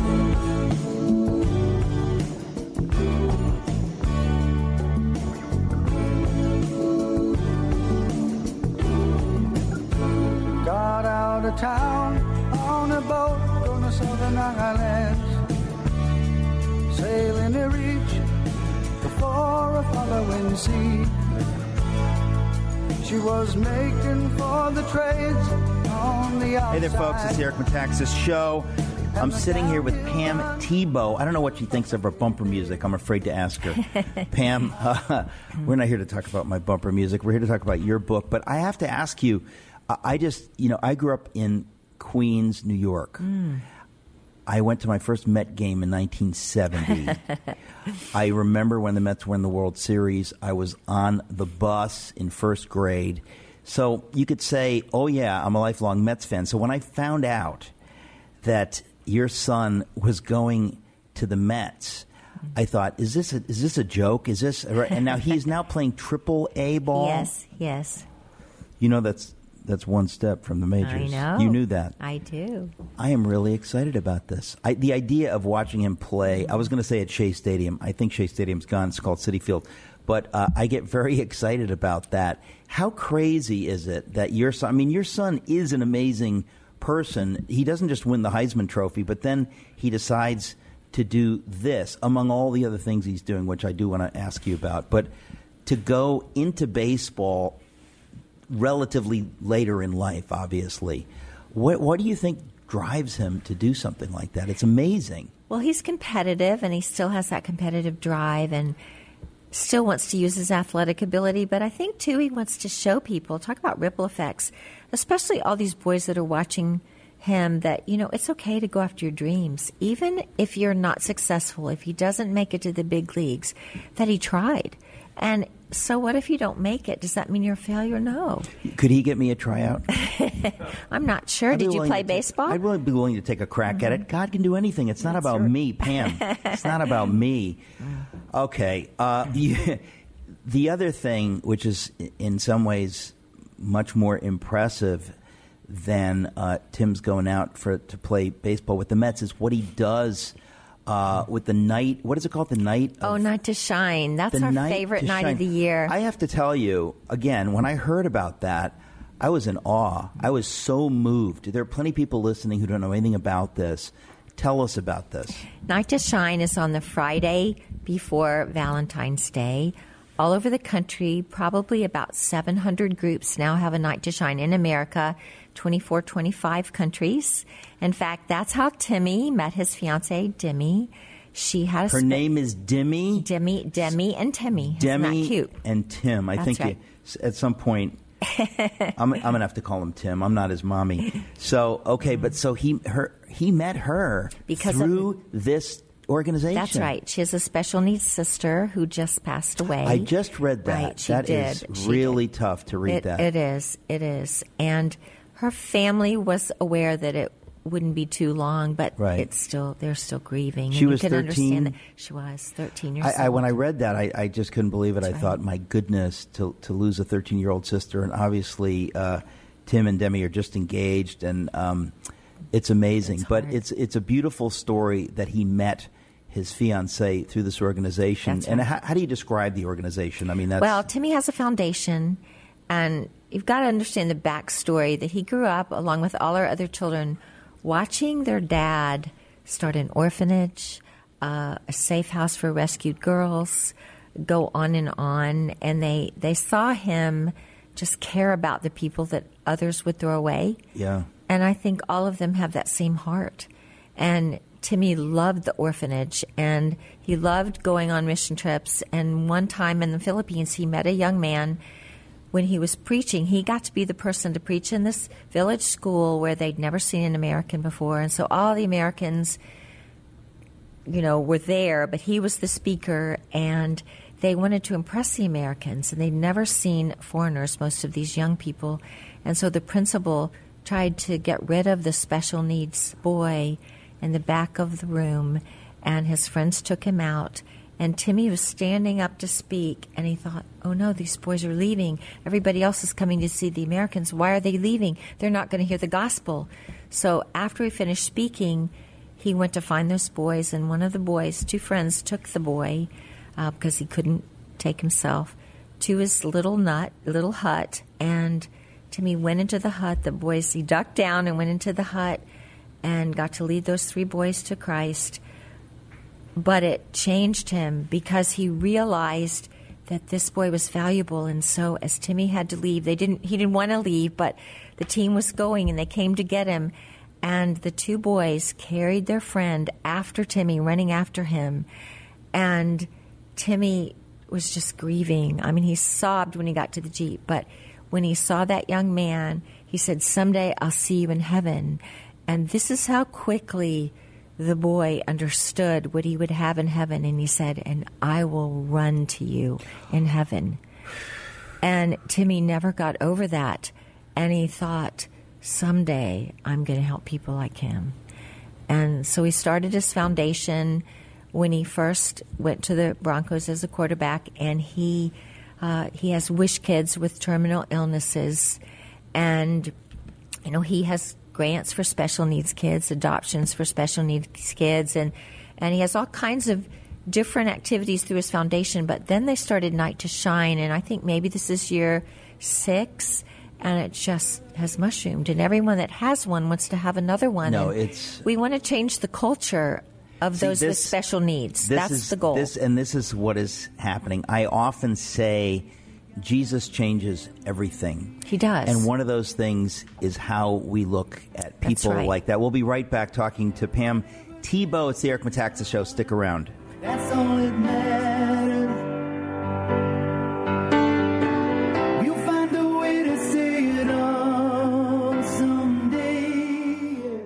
Speaker 16: Got out of town on a boat on the southern islands. sailing to reach before a following sea. She was making for the trades on the outside.
Speaker 4: Hey there, folks. It's the Eric Metaxas Show. I'm sitting here with Pam Tebow. I don't know what she thinks of her bumper music. I'm afraid to ask her. Pam, uh, we're not here to talk about my bumper music. We're here to talk about your book. But I have to ask you, I just, you know, I grew up in Queens, New York. Mm. I went to my first Met game in nineteen seventy. I remember when the Mets won the World Series. I was on the bus in first grade. So you could say, oh, yeah, I'm a lifelong Mets fan. So when I found out that your son was going to the Mets, I thought, is this a, is this a joke? Is this a, and now he's now playing triple A ball?
Speaker 17: Yes, yes.
Speaker 4: You know, that's that's one step from the majors.
Speaker 17: I know.
Speaker 4: You knew that.
Speaker 17: I do.
Speaker 4: I am really excited about this. I, the idea of watching him play, I was going to say at Shea Stadium. I think Shea Stadium's gone. It's called Citi Field. But uh, I get very excited about that. How crazy is it that your son, I mean, your son is an amazing person. He doesn't just win the Heisman Trophy, but then he decides to do this, among all the other things he's doing, which I do want to ask you about. But to go into baseball relatively later in life, obviously, what, what do you think drives him to do something like that? It's amazing.
Speaker 17: Well, he's competitive, and he still has that competitive drive, and still wants to use his athletic ability. But I think, too, he wants to show people, talk about ripple effects, especially all these boys that are watching him, that, you know, it's okay to go after your dreams. Even if you're not successful, if he doesn't make it to the big leagues, that he tried. And so what if you don't make it? Does that mean you're a failure? No.
Speaker 4: Could he get me a tryout?
Speaker 17: I'm not sure.
Speaker 4: I'd
Speaker 17: Did you play baseball?
Speaker 4: Take, I'd really be willing to take a crack mm-hmm. at it. God can do anything. It's not
Speaker 17: That's
Speaker 4: about
Speaker 17: true.
Speaker 4: me, Pam. It's not about me. Okay. Uh, you, the other thing, which is in some ways much more impressive than uh, Tim's going out for to play baseball with the Mets, is what he does uh, with the night. What is it called? The night of,
Speaker 17: Oh, Night to Shine. That's our
Speaker 4: night
Speaker 17: favorite night
Speaker 4: shine.
Speaker 17: of the year.
Speaker 4: I have to tell you, again, when I heard about that, I was in awe. I was so moved. There are plenty of people listening who don't know anything about this. Tell us about this.
Speaker 17: Night to Shine is on the Friday before Valentine's Day. All over the country, probably about seven hundred groups now have a Night to Shine in America, twenty-four, twenty-five countries. In fact, that's how Timmy met his fiancée, Demi. She had a
Speaker 4: Her
Speaker 17: sp-
Speaker 4: name is Demi?
Speaker 17: Demi, Demi and Timmy.
Speaker 4: Demi
Speaker 17: Isn't that cute?
Speaker 4: and Tim. I
Speaker 17: That's
Speaker 4: think
Speaker 17: right.
Speaker 4: you, at some point, I'm, I'm going to have to call him Tim. I'm not his mommy. So, okay, but so he her he met her
Speaker 17: Because
Speaker 4: through
Speaker 17: of,
Speaker 4: this organization.
Speaker 17: That's right. She has a special needs sister who just passed away.
Speaker 4: I just read that.
Speaker 17: Right, she
Speaker 4: that
Speaker 17: did.
Speaker 4: is
Speaker 17: She
Speaker 4: really
Speaker 17: did.
Speaker 4: tough to read
Speaker 17: it,
Speaker 4: that.
Speaker 17: It is. It is. And her family was aware that it wouldn't be too long, but
Speaker 4: Right.
Speaker 17: it's still they're still grieving.
Speaker 4: She
Speaker 17: and
Speaker 4: was
Speaker 17: you can
Speaker 4: thirteen?
Speaker 17: understand that. She was thirteen years
Speaker 4: I,
Speaker 17: old.
Speaker 4: I, when I read that, I, I just couldn't believe it.
Speaker 17: That's
Speaker 4: I
Speaker 17: right.
Speaker 4: thought, my goodness, to to lose a thirteen-year-old sister, and obviously uh, Tim and Demi are just engaged, and um, it's amazing.
Speaker 17: It's
Speaker 4: but
Speaker 17: hard.
Speaker 4: it's it's a beautiful story that he met his fiancée through this organization.
Speaker 17: That's
Speaker 4: and
Speaker 17: right.
Speaker 4: how, how do you describe the organization? I mean, that's
Speaker 17: Well, Timmy has a foundation, and you've got to understand the backstory that he grew up, along with all our other children, watching their dad start an orphanage, uh, a safe house for rescued girls, go on and on. And they, they saw him just care about the people that others would throw away.
Speaker 4: yeah.
Speaker 17: And I think all of them have that same heart. And Timmy loved the orphanage, and he loved going on mission trips. And one time in the Philippines, he met a young man. When he was preaching, he got to be the person to preach in this village school where they'd never seen an American before. And so all the Americans, you know, were there, but he was the speaker, and they wanted to impress the Americans, and they'd never seen foreigners, most of these young people. And so the principal tried to get rid of the special needs boy in the back of the room, and his friends took him out. And Timmy was standing up to speak, and he thought, oh, no, these boys are leaving. Everybody else is coming to see the Americans. Why are they leaving? They're not going to hear the gospel. So after he finished speaking, he went to find those boys, and one of the boys, two friends, took the boy, uh, because he couldn't take himself, to his little nut, little hut. And Timmy went into the hut. The boys, he ducked down and went into the hut and got to lead those three boys to Christ. but it changed him because he realized that this boy was valuable. And so as Timmy had to leave, they didn't. he didn't want to leave, but the team was going, and they came to get him. And the two boys carried their friend after Timmy, running after him. And Timmy was just grieving. I mean, he sobbed when he got to the Jeep. But when he saw that young man, he said, someday I'll see you in heaven. And this is how quickly the boy understood what he would have in heaven. And he said, and I will run to you in heaven. And Timmy never got over that. And he thought, someday I'm going to help people like him. And so he started his foundation when he first went to the Broncos as a quarterback, and he uh, he has Wish Kids with terminal illnesses, and you know he has grants for special needs kids, adoptions for special needs kids, and and he has all kinds of different activities through his foundation. But then they started Night to Shine, and I think maybe this is year six. And it just has mushroomed, and everyone that has one wants to have another one.
Speaker 4: No,
Speaker 17: and
Speaker 4: it's
Speaker 17: we want to change the culture of
Speaker 4: See,
Speaker 17: those
Speaker 4: this,
Speaker 17: with special needs.
Speaker 4: This
Speaker 17: That's
Speaker 4: is,
Speaker 17: the goal.
Speaker 4: This, and this is what is happening. I often say Jesus changes everything.
Speaker 17: He does.
Speaker 4: And one of those things is how we look at people
Speaker 17: right.
Speaker 4: like that. We'll be right back talking to Pam Tebow. It's the Eric Metaxas Show. Stick around.
Speaker 16: That's all that matters. We'll find a way to say it all someday.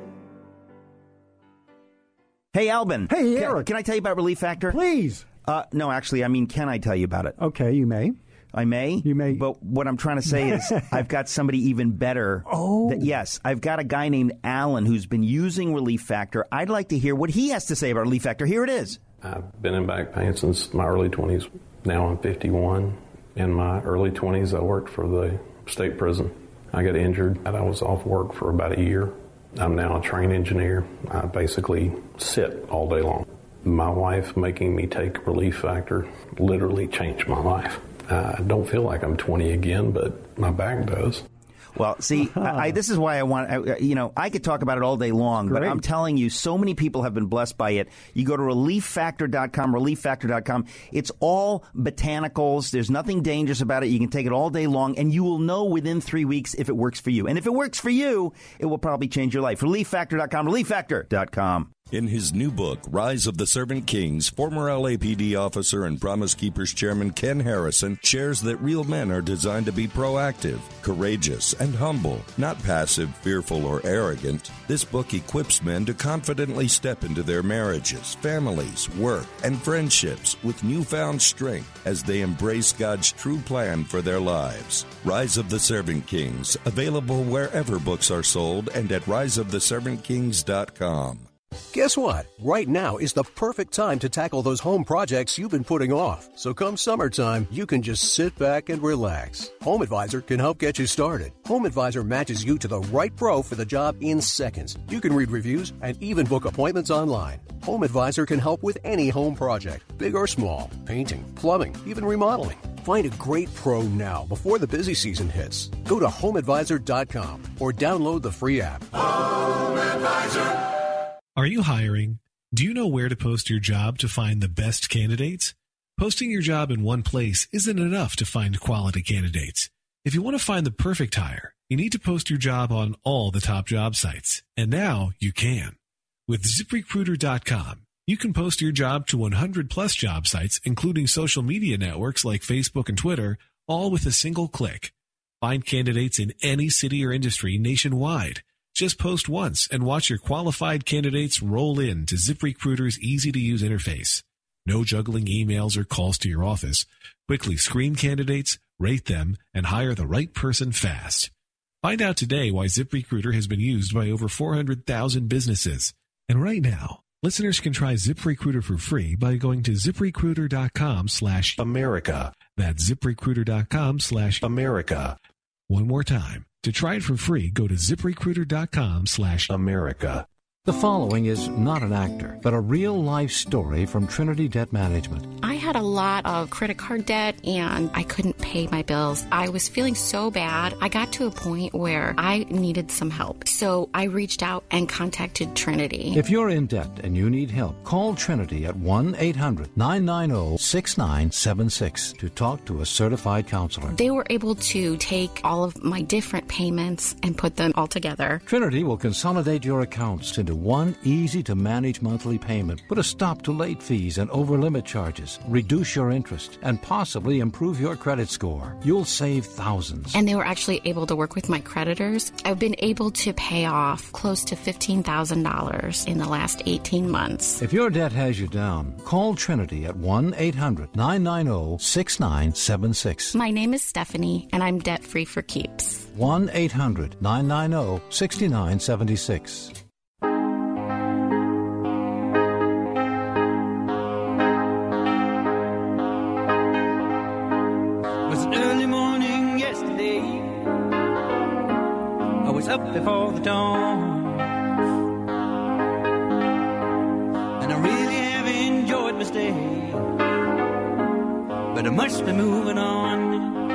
Speaker 4: Hey, Albin.
Speaker 6: Hey,
Speaker 4: Can-
Speaker 6: Eric.
Speaker 4: Can I tell you about Relief Factor?
Speaker 6: Please.
Speaker 4: Uh, no, actually, I mean, can I tell you about it?
Speaker 6: Okay, you may.
Speaker 4: I may?
Speaker 6: You may.
Speaker 4: But what I'm trying to say is I've got somebody even better.
Speaker 6: Oh.
Speaker 4: That, yes, I've got a guy named Alan who's been using Relief Factor. I'd like to hear what he has to say about Relief Factor. Here it is.
Speaker 19: I've been in back pain since my early twenties. Now I'm fifty-one. In my early twenties, I worked for the state prison. I got injured, and I was off work for about a year. I'm now a trained engineer. I basically sit all day long. My wife making me take Relief Factor literally changed my life. I don't feel like I'm twenty again, but my back does.
Speaker 4: Well, see, I, I, this is why I want, I, you know, I could talk about it all day long,
Speaker 6: Great.
Speaker 4: but I'm telling you, so many people have been blessed by it. You go to relief factor dot com, relief factor dot com. It's all botanicals. There's nothing dangerous about it. You can take it all day long, and you will know within three weeks if it works for you. And if it works for you, it will probably change your life. relief factor dot com, relief factor dot com.
Speaker 20: In his new book, Rise of the Servant Kings, former L A P D officer and Promise Keepers chairman Ken Harrison shares that real men are designed to be proactive, courageous, and humble, not passive, fearful, or arrogant. This book equips men to confidently step into their marriages, families, work, and friendships with newfound strength as they embrace God's true plan for their lives. Rise of the Servant Kings, available wherever books are sold and at rise of the servant kings dot com.
Speaker 21: Guess what? Right now is the perfect time to tackle those home projects you've been putting off. So come summertime, you can just sit back and relax. Home Advisor can help get you started. Home Advisor matches you to the right pro for the job in seconds. You can read reviews and even book appointments online. Home Advisor can help with any home project, big or small, painting, plumbing, even remodeling. Find a great pro now before the busy season hits. Go to home advisor dot com or download the free app.
Speaker 22: Home Advisor. Are you hiring? Do you know where to post your job to find the best candidates? Posting your job in one place isn't enough to find quality candidates. If you want to find the perfect hire, you need to post your job on all the top job sites. And now you can. With zip recruiter dot com, you can post your job to one hundred plus job sites, including social media networks like Facebook and Twitter, all with a single click. Find candidates in any city or industry nationwide. Just post once and watch your qualified candidates roll in to ZipRecruiter's easy-to-use interface. No juggling emails or calls to your office. Quickly screen candidates, rate them, and hire the right person fast. Find out today why ZipRecruiter has been used by over four hundred thousand businesses. And right now, listeners can try ZipRecruiter for free by going to ZipRecruiter.com slash America. That's ZipRecruiter.com slash America. One more time. To try it for free, go to ZipRecruiter.com slash America.
Speaker 2: The following is not an actor, but a real-life story from Trinity Debt Management.
Speaker 3: I had a lot of credit card debt, and I couldn't pay my bills. I was feeling so bad. I got to a point where I needed some help. So I reached out and contacted Trinity.
Speaker 2: If you're in debt and you need help, call Trinity at one eight hundred nine nine zero six nine seven six to talk to a certified counselor.
Speaker 3: They were able to take all of my different payments and put them all together.
Speaker 2: Trinity will consolidate your accounts into one easy-to-manage monthly payment, put a stop to late fees and over-limit charges, reduce your interest, and possibly improve your credit score. You'll save thousands.
Speaker 3: And they were actually able to work with my creditors. I've been able to pay off close to fifteen thousand dollars in the last eighteen months.
Speaker 2: If your debt has you down, call Trinity at one eight hundred nine nine zero six nine seven six.
Speaker 3: My name is Stephanie, and I'm debt-free for keeps.
Speaker 2: one eight hundred nine nine zero six nine seven six.
Speaker 23: Up before the dawn, and I really have enjoyed my stay, but I must be moving on,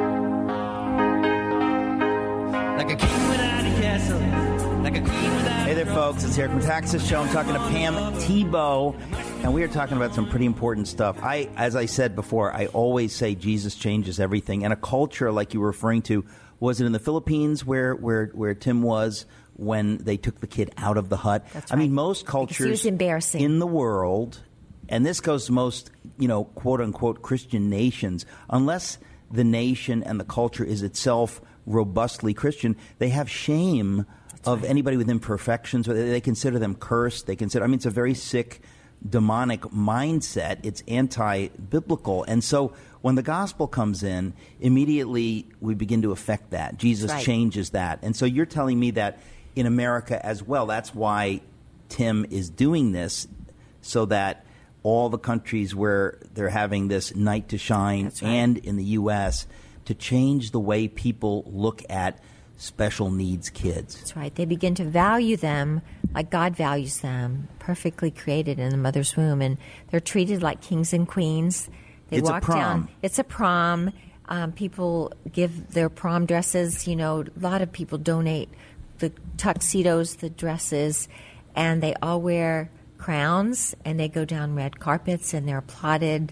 Speaker 23: like a king without a castle, like a queen without.
Speaker 4: Hey there, folks, it's Eric Metaxas Show. I'm talking to Pam Tebow, and we are talking about some pretty important stuff. I, as I said before, I always say Jesus changes everything, and a culture like you were referring to. Was it in the Philippines where, where, where Tim was when they took the kid out of the hut?
Speaker 17: That's
Speaker 4: I
Speaker 17: right.
Speaker 4: mean, most cultures
Speaker 17: was embarrassing.
Speaker 4: in the world, and this goes to most, you know, quote-unquote Christian nations, unless the nation and the culture is itself robustly Christian, they have shame That's of right. anybody with imperfections. They consider them cursed. They consider, I mean, it's a very sick, demonic mindset. It's anti-biblical. And so when the gospel comes in, immediately we begin to affect that. Jesus
Speaker 17: right.
Speaker 4: changes that. And so you're telling me that in America as well, that's why Tim is doing this, so that all the countries where they're having this night to shine right. and in the U S to change the way people look at special needs kids.
Speaker 17: That's right. They begin to value them like God values them, perfectly created in the mother's womb. And they're treated like kings and queens. They
Speaker 4: it's
Speaker 17: walk
Speaker 4: a prom.
Speaker 17: down. It's a prom. Um, people give their prom dresses. You know, a lot of people donate the tuxedos, the dresses, and they all wear crowns, and they go down red carpets, and they're applauded,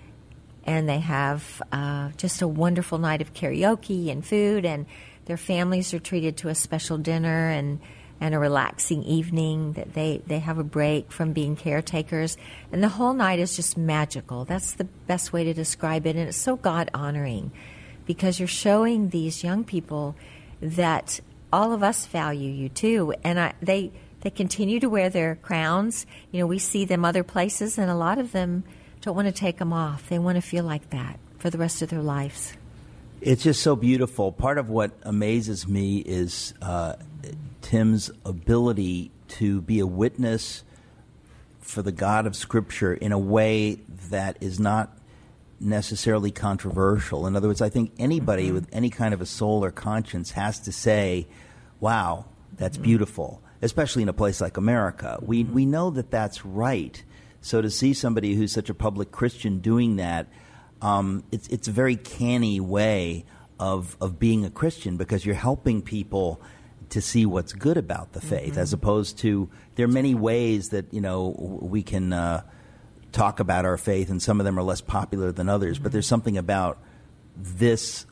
Speaker 17: and they have uh, just a wonderful night of karaoke and food, and their families are treated to a special dinner and and a relaxing evening, that they, they have a break from being caretakers. And the whole night is just magical. That's the best way to describe it. And it's so God-honoring because you're showing these young people that all of us value you too. And I, they they continue to wear their crowns. You know, we see them other places, and a lot of them don't want to take them off. They want to feel like that for the rest of their lives.
Speaker 4: It's just so beautiful. Part of what amazes me is uh, Tim's ability to be a witness for the God of Scripture in a way that is not necessarily controversial. In other words, I think anybody mm-hmm. with any kind of a soul or conscience has to say, wow, that's mm-hmm. beautiful, especially in a place like America. We mm-hmm. we know that that's right. So to see somebody who's such a public Christian doing that, um, it's it's a very canny way of of being a Christian, because you're helping people to see what's good about the faith, mm-hmm. as opposed to, there are many ways that, you know, we can uh, talk about our faith, and some of them are less popular than others, mm-hmm. but there's something about this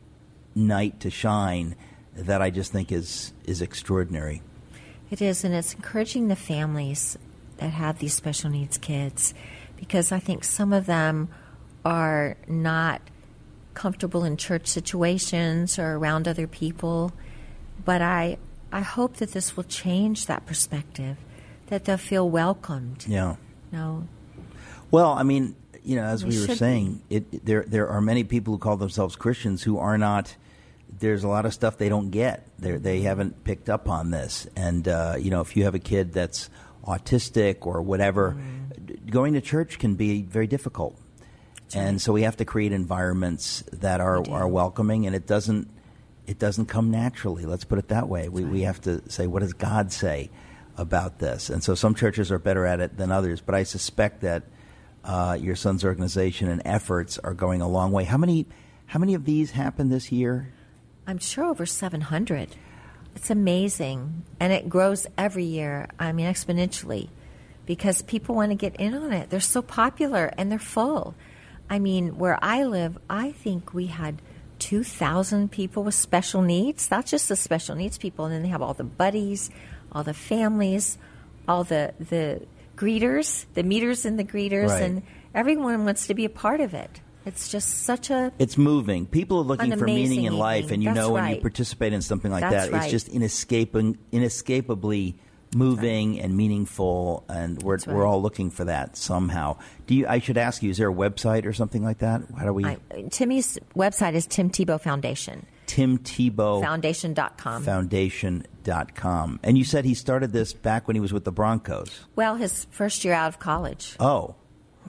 Speaker 4: night to shine that I just think is is extraordinary.
Speaker 17: It is, and it's encouraging the families that have these special needs kids, because I think some of them are not comfortable in church situations or around other people. But I I hope that this will change that perspective, that they'll feel welcomed.
Speaker 4: Yeah.
Speaker 17: No.
Speaker 4: Well, I mean, you know, as
Speaker 17: They
Speaker 4: we were
Speaker 17: should
Speaker 4: saying, it, there there are many people who call themselves Christians who are not. There's a lot of stuff they don't get. They they haven't picked up on this. And uh, you know, if you have a kid that's autistic or whatever, mm. going to church can be very difficult. That's and right. so we have to create environments that are, we are welcoming, and it doesn't. It doesn't come naturally. Let's put it that way. We right. we have to say, what does God say? about this. And so some churches are better at it than others, but I suspect that uh, your son's organization and efforts are going a long way. How many how many of these happened this year?
Speaker 17: I'm sure over seven hundred. It's amazing. And it grows every year, I mean, exponentially, because people want to get in on it. They're so popular and they're full. I mean, where I live, I think we had two thousand people with special needs. That's just the special needs people. And then they have all the buddies, all the families, all the the greeters, the meters and the greeters,
Speaker 4: Right.
Speaker 17: and everyone wants to be a part of it. It's just such a...
Speaker 4: It's moving. People are looking
Speaker 17: An
Speaker 4: for meaning
Speaker 17: amazing
Speaker 4: in life,
Speaker 17: evening.
Speaker 4: and you
Speaker 17: That's
Speaker 4: know when you
Speaker 17: right.
Speaker 4: participate in something like
Speaker 17: That's
Speaker 4: that,
Speaker 17: right.
Speaker 4: it's just inescaping, inescapably moving and meaningful, and we're
Speaker 17: That's right.
Speaker 4: we're all looking for that somehow. Do you? I should ask you: is there a website or something like that? How do we?
Speaker 17: I, Timmy's website is Tim Tebow Foundation.
Speaker 4: Tim Tebow
Speaker 17: Foundation dot com.
Speaker 4: Foundation dot com. And you said he started this back when he was with the Broncos.
Speaker 17: Well, his first year out of college.
Speaker 4: Oh.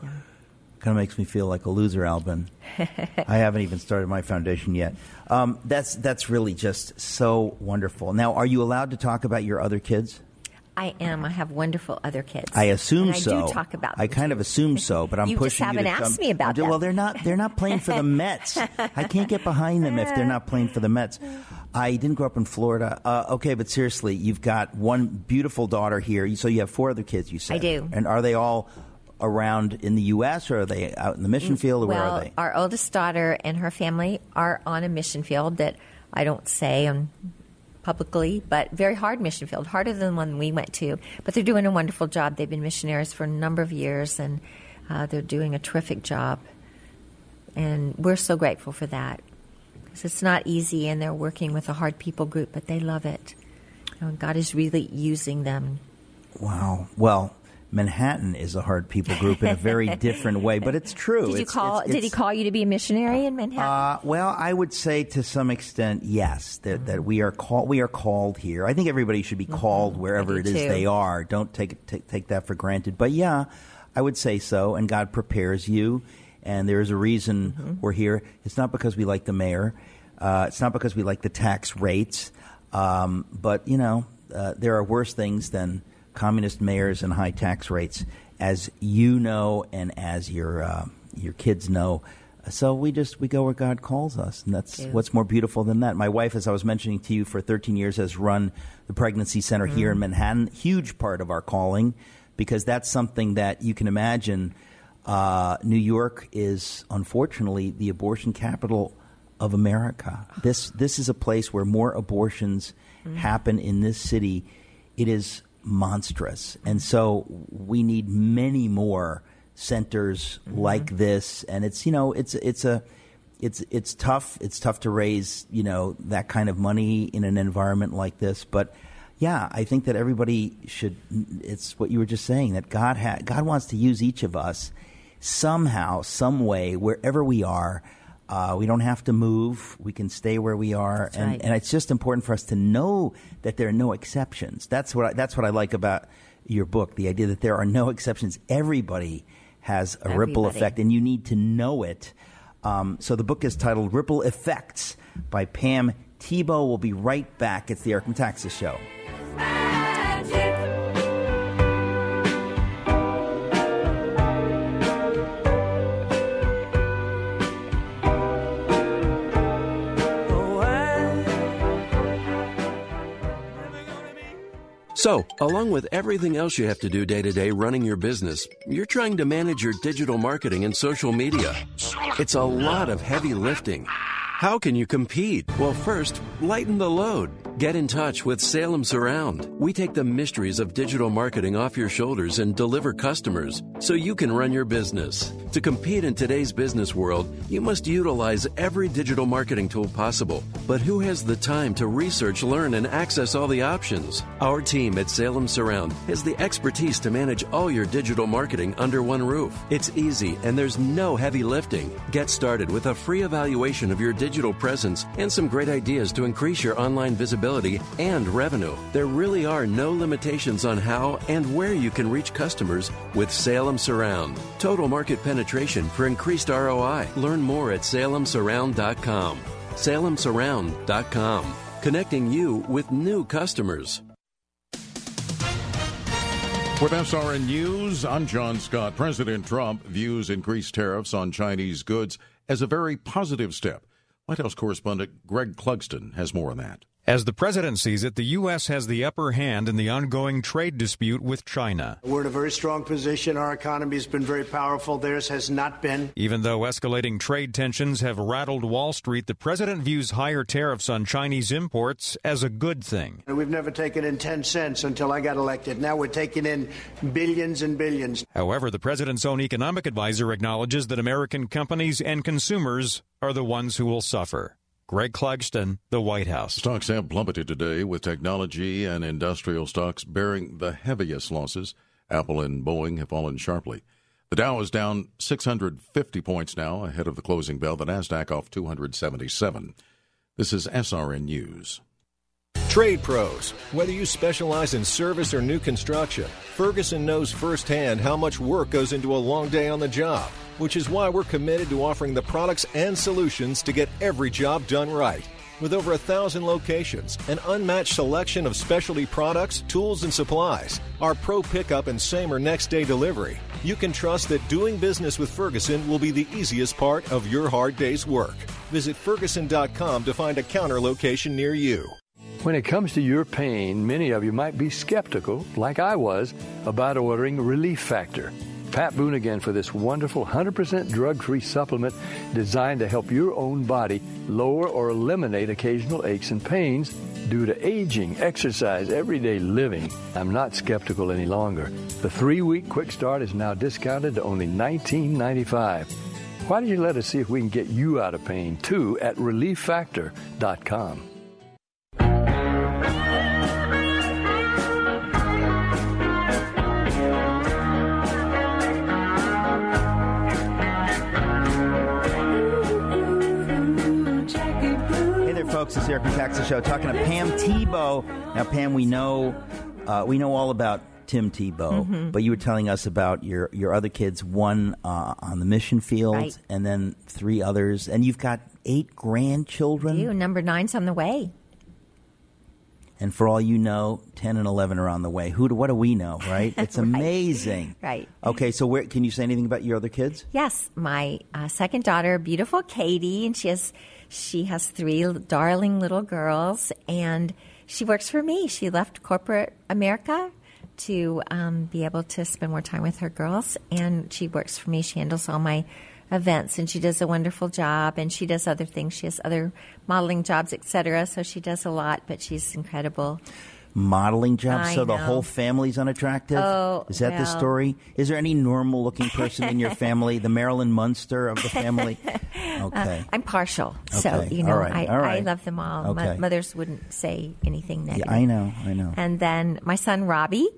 Speaker 4: Kind of makes me feel like a loser, Albin. I haven't even started my foundation yet. Um, that's that's really just so wonderful. Now, are you allowed to talk about your other kids?
Speaker 17: I am. I have wonderful other kids.
Speaker 4: I assume
Speaker 17: and
Speaker 4: so.
Speaker 17: I do talk about them.
Speaker 4: I kind of assume so, but I'm
Speaker 17: You just
Speaker 4: pushing
Speaker 17: haven't
Speaker 4: you to
Speaker 17: asked
Speaker 4: come-
Speaker 17: me about
Speaker 4: I'm do-
Speaker 17: them.
Speaker 4: Well, they're not. They're not playing for the Mets. I can't get behind them if they're not playing for the Mets. I didn't grow up in Florida. Uh, okay, but seriously, you've got one beautiful daughter here. So you have four other kids. You said
Speaker 17: I do.
Speaker 4: And are they all around in the U S or are they out in the mission field? Or
Speaker 17: well,
Speaker 4: where are they?
Speaker 17: Our oldest daughter and her family are on a mission field that I don't say um, publicly, but very hard mission field, harder than the one we went to. But they're doing a wonderful job. They've been missionaries for a number of years, and uh, they're doing a terrific job. And we're so grateful for that. Because it's not easy, and they're working with a hard people group, but they love it. You know, God is really using them.
Speaker 4: Wow. Well, Manhattan is a hard people group in a very different way, but it's true.
Speaker 17: Did you
Speaker 4: It's-
Speaker 17: call?
Speaker 4: it's-
Speaker 17: did he
Speaker 4: it's-
Speaker 17: call you to be a missionary in Manhattan?
Speaker 4: Uh, well, I would say to some extent, yes, that, that we are called. We are called here. I think everybody should be called wherever
Speaker 17: I
Speaker 4: it
Speaker 17: do
Speaker 4: is
Speaker 17: too.
Speaker 4: they are. Don't take, take take that for granted. But yeah, I would say so. And God prepares you, and there is a reason
Speaker 17: Mm-hmm.
Speaker 4: we're here. It's not because we like the mayor. Uh, it's not because we like the tax rates. Um, but you know, uh, there are worse things than communist mayors and high tax rates, as you know, and as your uh, your kids know. So we just we go where God calls us, and that's
Speaker 17: Yeah.
Speaker 4: what's more beautiful than that. My wife, as I was mentioning to you, for thirteen years has run the pregnancy center here in Manhattan. Huge part of our calling, because that's something that you can imagine. Uh, New York is unfortunately the abortion capital of America. This this is a place where more abortions happen in this city. It is monstrous, and so we need many more centers like this. And it's you know it's it's a it's it's tough. It's tough to raise you know that kind of money in an environment like this, but. Yeah, I think that everybody should. It's what you were just saying, that God ha- God wants to use each of us somehow, some way, wherever we are. Uh, we don't have to move. We can stay where we are,
Speaker 17: That's
Speaker 4: and,
Speaker 17: right.
Speaker 4: and it's just important for us to know that there are no exceptions. That's what I, that's what I like about your book, the idea that there are no exceptions. Everybody has a ripple
Speaker 17: Everybody.
Speaker 4: effect, and you need to know it. Um, so the book is titled Ripple Effects by Pam Tebow. We'll be right back. It's the Eric Metaxas Show.
Speaker 1: So, along with everything else you have to do day to day running your business, you're trying to manage your digital marketing and social media. It's a lot of heavy lifting. How can you compete? Well, first, lighten the load. Get in touch with Salem Surround. We take the mysteries of digital marketing off your shoulders and deliver customers so you can run your business. To compete in today's business world, you must utilize every digital marketing tool possible. But who has the time to research, learn, and access all the options? Our team at Salem Surround has the expertise to manage all your digital marketing under one roof. It's easy and there's no heavy lifting. Get started with a free evaluation of your digital presence and some great ideas to increase your online visibility and revenue. There really are no limitations on how and where you can reach customers with Salem Surround. Total market penetration for increased R O I. Learn more at salem surround dot com. salem surround dot com. Connecting you with new customers.
Speaker 18: With S R N News, I'm John Scott. President Trump views increased tariffs on Chinese goods as a very positive step. White House correspondent Greg Clugston has more on that.
Speaker 5: As the president sees it, the U S has the upper hand in the ongoing trade dispute with China.
Speaker 7: We're in a very strong position. Our economy has been very powerful. Theirs has not been.
Speaker 5: Even though escalating trade tensions have rattled Wall Street, the president views higher tariffs on Chinese imports as a good thing.
Speaker 7: We've never taken in ten cents until I got elected. Now we're taking in billions and billions.
Speaker 5: However, the president's own economic advisor acknowledges that American companies and consumers are the ones who will suffer. Greg Clugston, the White House.
Speaker 18: Stocks have plummeted today, with technology and industrial stocks bearing the heaviest losses. Apple and Boeing have fallen sharply. The Dow is down six hundred fifty points now, ahead of the closing bell. The Nasdaq off two hundred seventy-seven. This is S R N News.
Speaker 8: Trade pros. Whether you specialize in service or new construction, Ferguson knows firsthand how much work goes into a long day on the job, which is why we're committed to offering the products and solutions to get every job done right. With over a thousand locations, an unmatched selection of specialty products, tools, and supplies, our pro pickup and same or next day delivery, you can trust that doing business with Ferguson will be the easiest part of your hard day's work. Visit Ferguson dot com to find a counter location near you.
Speaker 24: When it comes to your pain, many of you might be skeptical, like I was, about ordering Relief Factor. Pat Boone again for this wonderful one hundred percent drug-free supplement designed to help your own body lower or eliminate occasional aches and pains due to aging, exercise, everyday living. I'm not skeptical any longer. The three-week quick start is now discounted to only nineteen ninety-five dollars. Why don't you let us see if we can get you out of pain, too, at relief factor dot com.
Speaker 4: Folks, it's Eric Metaxas Show talking to Pam Tebow. Now, Pam, we know uh, we know all about Tim Tebow, mm-hmm. but you were telling us about your, your other kids, one uh, on the mission field, right. and then three others, and you've got eight grandchildren.
Speaker 17: You number nine's on the way.
Speaker 4: And for all you know, ten and eleven are on the way. Who do, what do we know, right? It's
Speaker 17: right.
Speaker 4: amazing.
Speaker 17: Right.
Speaker 4: Okay, so where, can you say anything about your other kids?
Speaker 17: Yes, my uh, second daughter, beautiful Katie, and she has she has three darling little girls, and she works for me. She left corporate America to um, be able to spend more time with her girls, and she works for me. She handles all my events, and she does a wonderful job, and she does other things. She has other modeling jobs, et cetera, so she does a lot, but she's incredible.
Speaker 4: Modeling jobs?
Speaker 17: I
Speaker 4: so the
Speaker 17: know.
Speaker 4: whole family's unattractive?
Speaker 17: Oh,
Speaker 4: Is that
Speaker 17: well.
Speaker 4: the story? Is there any normal-looking person in your family, the Marilyn Munster of the family? Okay.
Speaker 17: Uh, I'm partial, so,
Speaker 4: Okay.
Speaker 17: you know,
Speaker 4: All right.
Speaker 17: I,
Speaker 4: All right.
Speaker 17: I love them all.
Speaker 4: Okay.
Speaker 17: Mo- mothers wouldn't say anything negative.
Speaker 4: Yeah, I know, I know.
Speaker 17: And then my son, Robbie,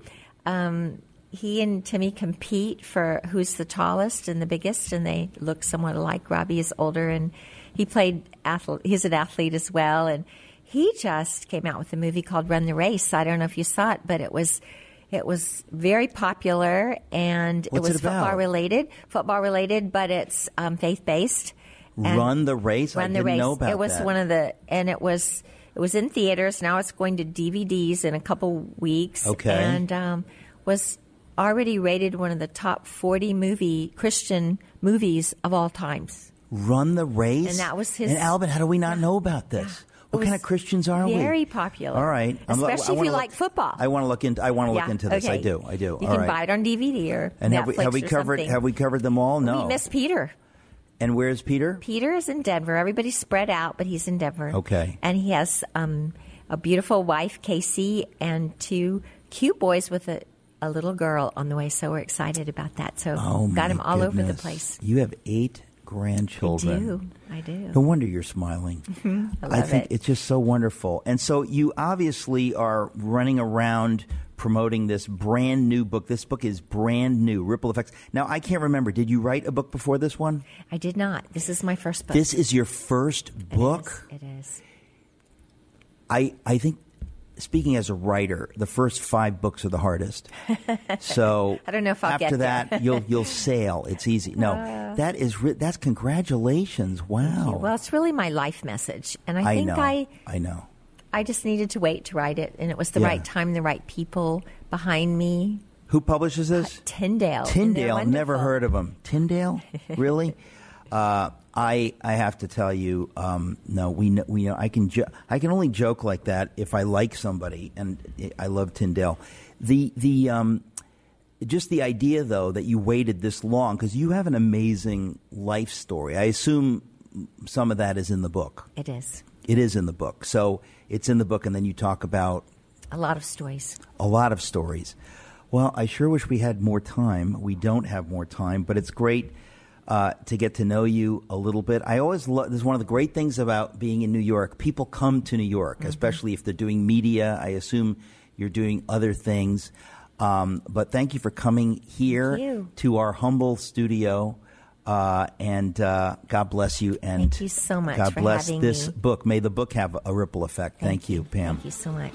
Speaker 17: um, he and Timmy compete for who's the tallest and the biggest, and they look somewhat alike. Robbie is older, and he played athlete. He's an athlete as well, and he just came out with a movie called Run the Race. I don't know if you saw it, but it was it was very popular, and
Speaker 4: What's
Speaker 17: it was
Speaker 4: it about?
Speaker 17: football related. Football related, but it's um, faith based.
Speaker 4: Run the Race?
Speaker 17: Run
Speaker 4: I
Speaker 17: the
Speaker 4: didn't
Speaker 17: Race.
Speaker 4: know about
Speaker 17: it was
Speaker 4: that.
Speaker 17: one of the, and it was it was in theaters. Now it's going to D V Ds in a couple weeks.
Speaker 4: Okay.
Speaker 17: And um, was already rated one of the top forty movie Christian movies of all times.
Speaker 4: Run the Race?
Speaker 17: And that was his.
Speaker 4: And Alvin, how do we not know about this? What kind of Christians are we?
Speaker 17: Very popular.
Speaker 4: All right. I'm- I
Speaker 17: Especially if
Speaker 4: wanna
Speaker 17: you
Speaker 4: look-
Speaker 17: like football.
Speaker 4: I want to look into. I want to look
Speaker 17: Yeah,
Speaker 4: into this. I
Speaker 17: okay.
Speaker 4: do. I do.
Speaker 17: You
Speaker 4: All
Speaker 17: can
Speaker 4: right.
Speaker 17: buy it on D V D or
Speaker 4: And
Speaker 17: Netflix
Speaker 4: have we have we
Speaker 17: or
Speaker 4: covered
Speaker 17: something.
Speaker 4: have we covered them all? No.
Speaker 17: We missed Peter.
Speaker 4: And where's Peter?
Speaker 17: Peter is in Denver. Everybody's spread out, but he's in Denver.
Speaker 4: Okay.
Speaker 17: And he has um, a beautiful wife, Casey, and two cute boys with a, a little girl on the way. So we're excited about that. So
Speaker 4: Oh,
Speaker 17: got
Speaker 4: my
Speaker 17: him all over the
Speaker 4: goodness.
Speaker 17: place.
Speaker 4: You have eight grandchildren.
Speaker 17: I do. I do.
Speaker 4: No wonder you're smiling.
Speaker 17: Mhm. I love
Speaker 4: think
Speaker 17: it.
Speaker 4: it's just so wonderful. And so you obviously are running around promoting this brand new book. This book is brand new, Ripple Effects. Now, I can't remember. Did you write a book before this one?
Speaker 17: I did not. This is my first book.
Speaker 4: This is your first book?
Speaker 17: It is.
Speaker 4: I, I think, speaking as a writer, the first five books are the hardest. So
Speaker 17: I don't know if I'll
Speaker 4: after
Speaker 17: get
Speaker 4: that,
Speaker 17: there.
Speaker 4: you'll you'll sail. It's easy. No,
Speaker 17: Uh.
Speaker 4: that is re- that's congratulations. Wow.
Speaker 17: Well, it's really my life message. And I
Speaker 4: I
Speaker 17: think
Speaker 4: know.
Speaker 17: I
Speaker 4: I know.
Speaker 17: I just needed to wait to write it, and it was the
Speaker 4: Yeah.
Speaker 17: right time, the right people behind me.
Speaker 4: Who publishes this?
Speaker 17: Uh, Tyndale.
Speaker 4: Tyndale. Never heard of them. Tyndale? Really? uh, I I have to tell you, um, no, we know, we know. I can jo- I can only joke like that if I like somebody, and I love Tyndale. The the um, just the idea though that you waited this long, because you have an amazing life story. I assume some of that is in the book.
Speaker 17: It is.
Speaker 4: It is in the book. So it's in the book, and then you talk about
Speaker 17: a lot of stories.
Speaker 4: A lot of stories. Well, I sure wish we had more time. We don't have more time, but it's great uh, to get to know you a little bit. I always love, this is one of the great things about being in New York. People come to New York, mm-hmm. especially if they're doing media. I assume you're doing other things. Um, but thank you for coming here to our humble studio. Uh, and uh, God bless you. And
Speaker 17: thank you so much
Speaker 4: God
Speaker 17: for
Speaker 4: bless
Speaker 17: having
Speaker 4: this
Speaker 17: me.
Speaker 4: book. May the book have a ripple effect. Thank, thank you, Pam.
Speaker 17: Thank you so much.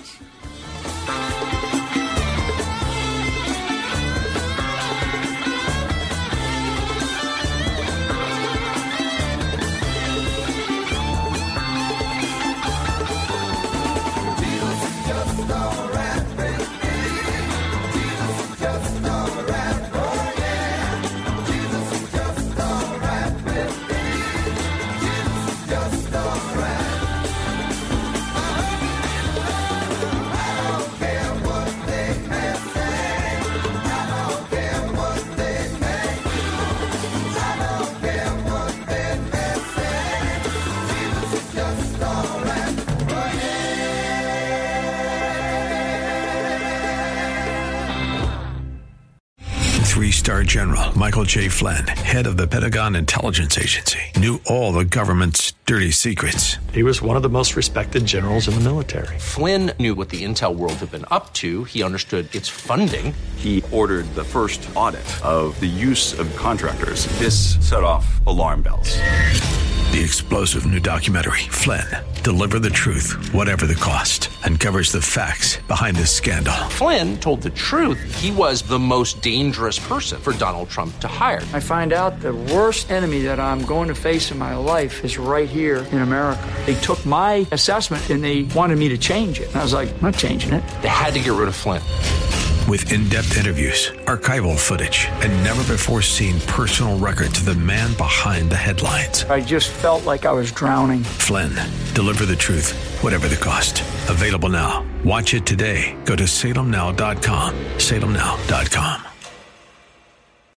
Speaker 9: Three-star General Michael J. Flynn, head of the Pentagon Intelligence Agency, knew all the government's dirty secrets.
Speaker 12: He was one of the most respected generals in the military.
Speaker 13: Flynn knew what the intel world had been up to. He understood its funding.
Speaker 14: He ordered the first audit of the use of contractors. This set off alarm bells.
Speaker 9: The explosive new documentary, Flynn, Deliver the Truth, Whatever the Cost, uncovers the facts behind this scandal.
Speaker 13: Flynn told the truth. He was the most dangerous person for Donald Trump to hire.
Speaker 25: I find out the worst enemy that I'm going to face in my life is right here in America. They took my assessment and they wanted me to change it. And I was like, I'm not changing it.
Speaker 13: They had to get rid of Flynn.
Speaker 9: With in-depth interviews, archival footage, and never-before-seen personal records of the man behind the headlines.
Speaker 25: I just felt like I was drowning.
Speaker 9: Flynn, Deliver the Truth, Whatever the Cost. Available now. Watch it today. Go to salem now dot com. salem now dot com.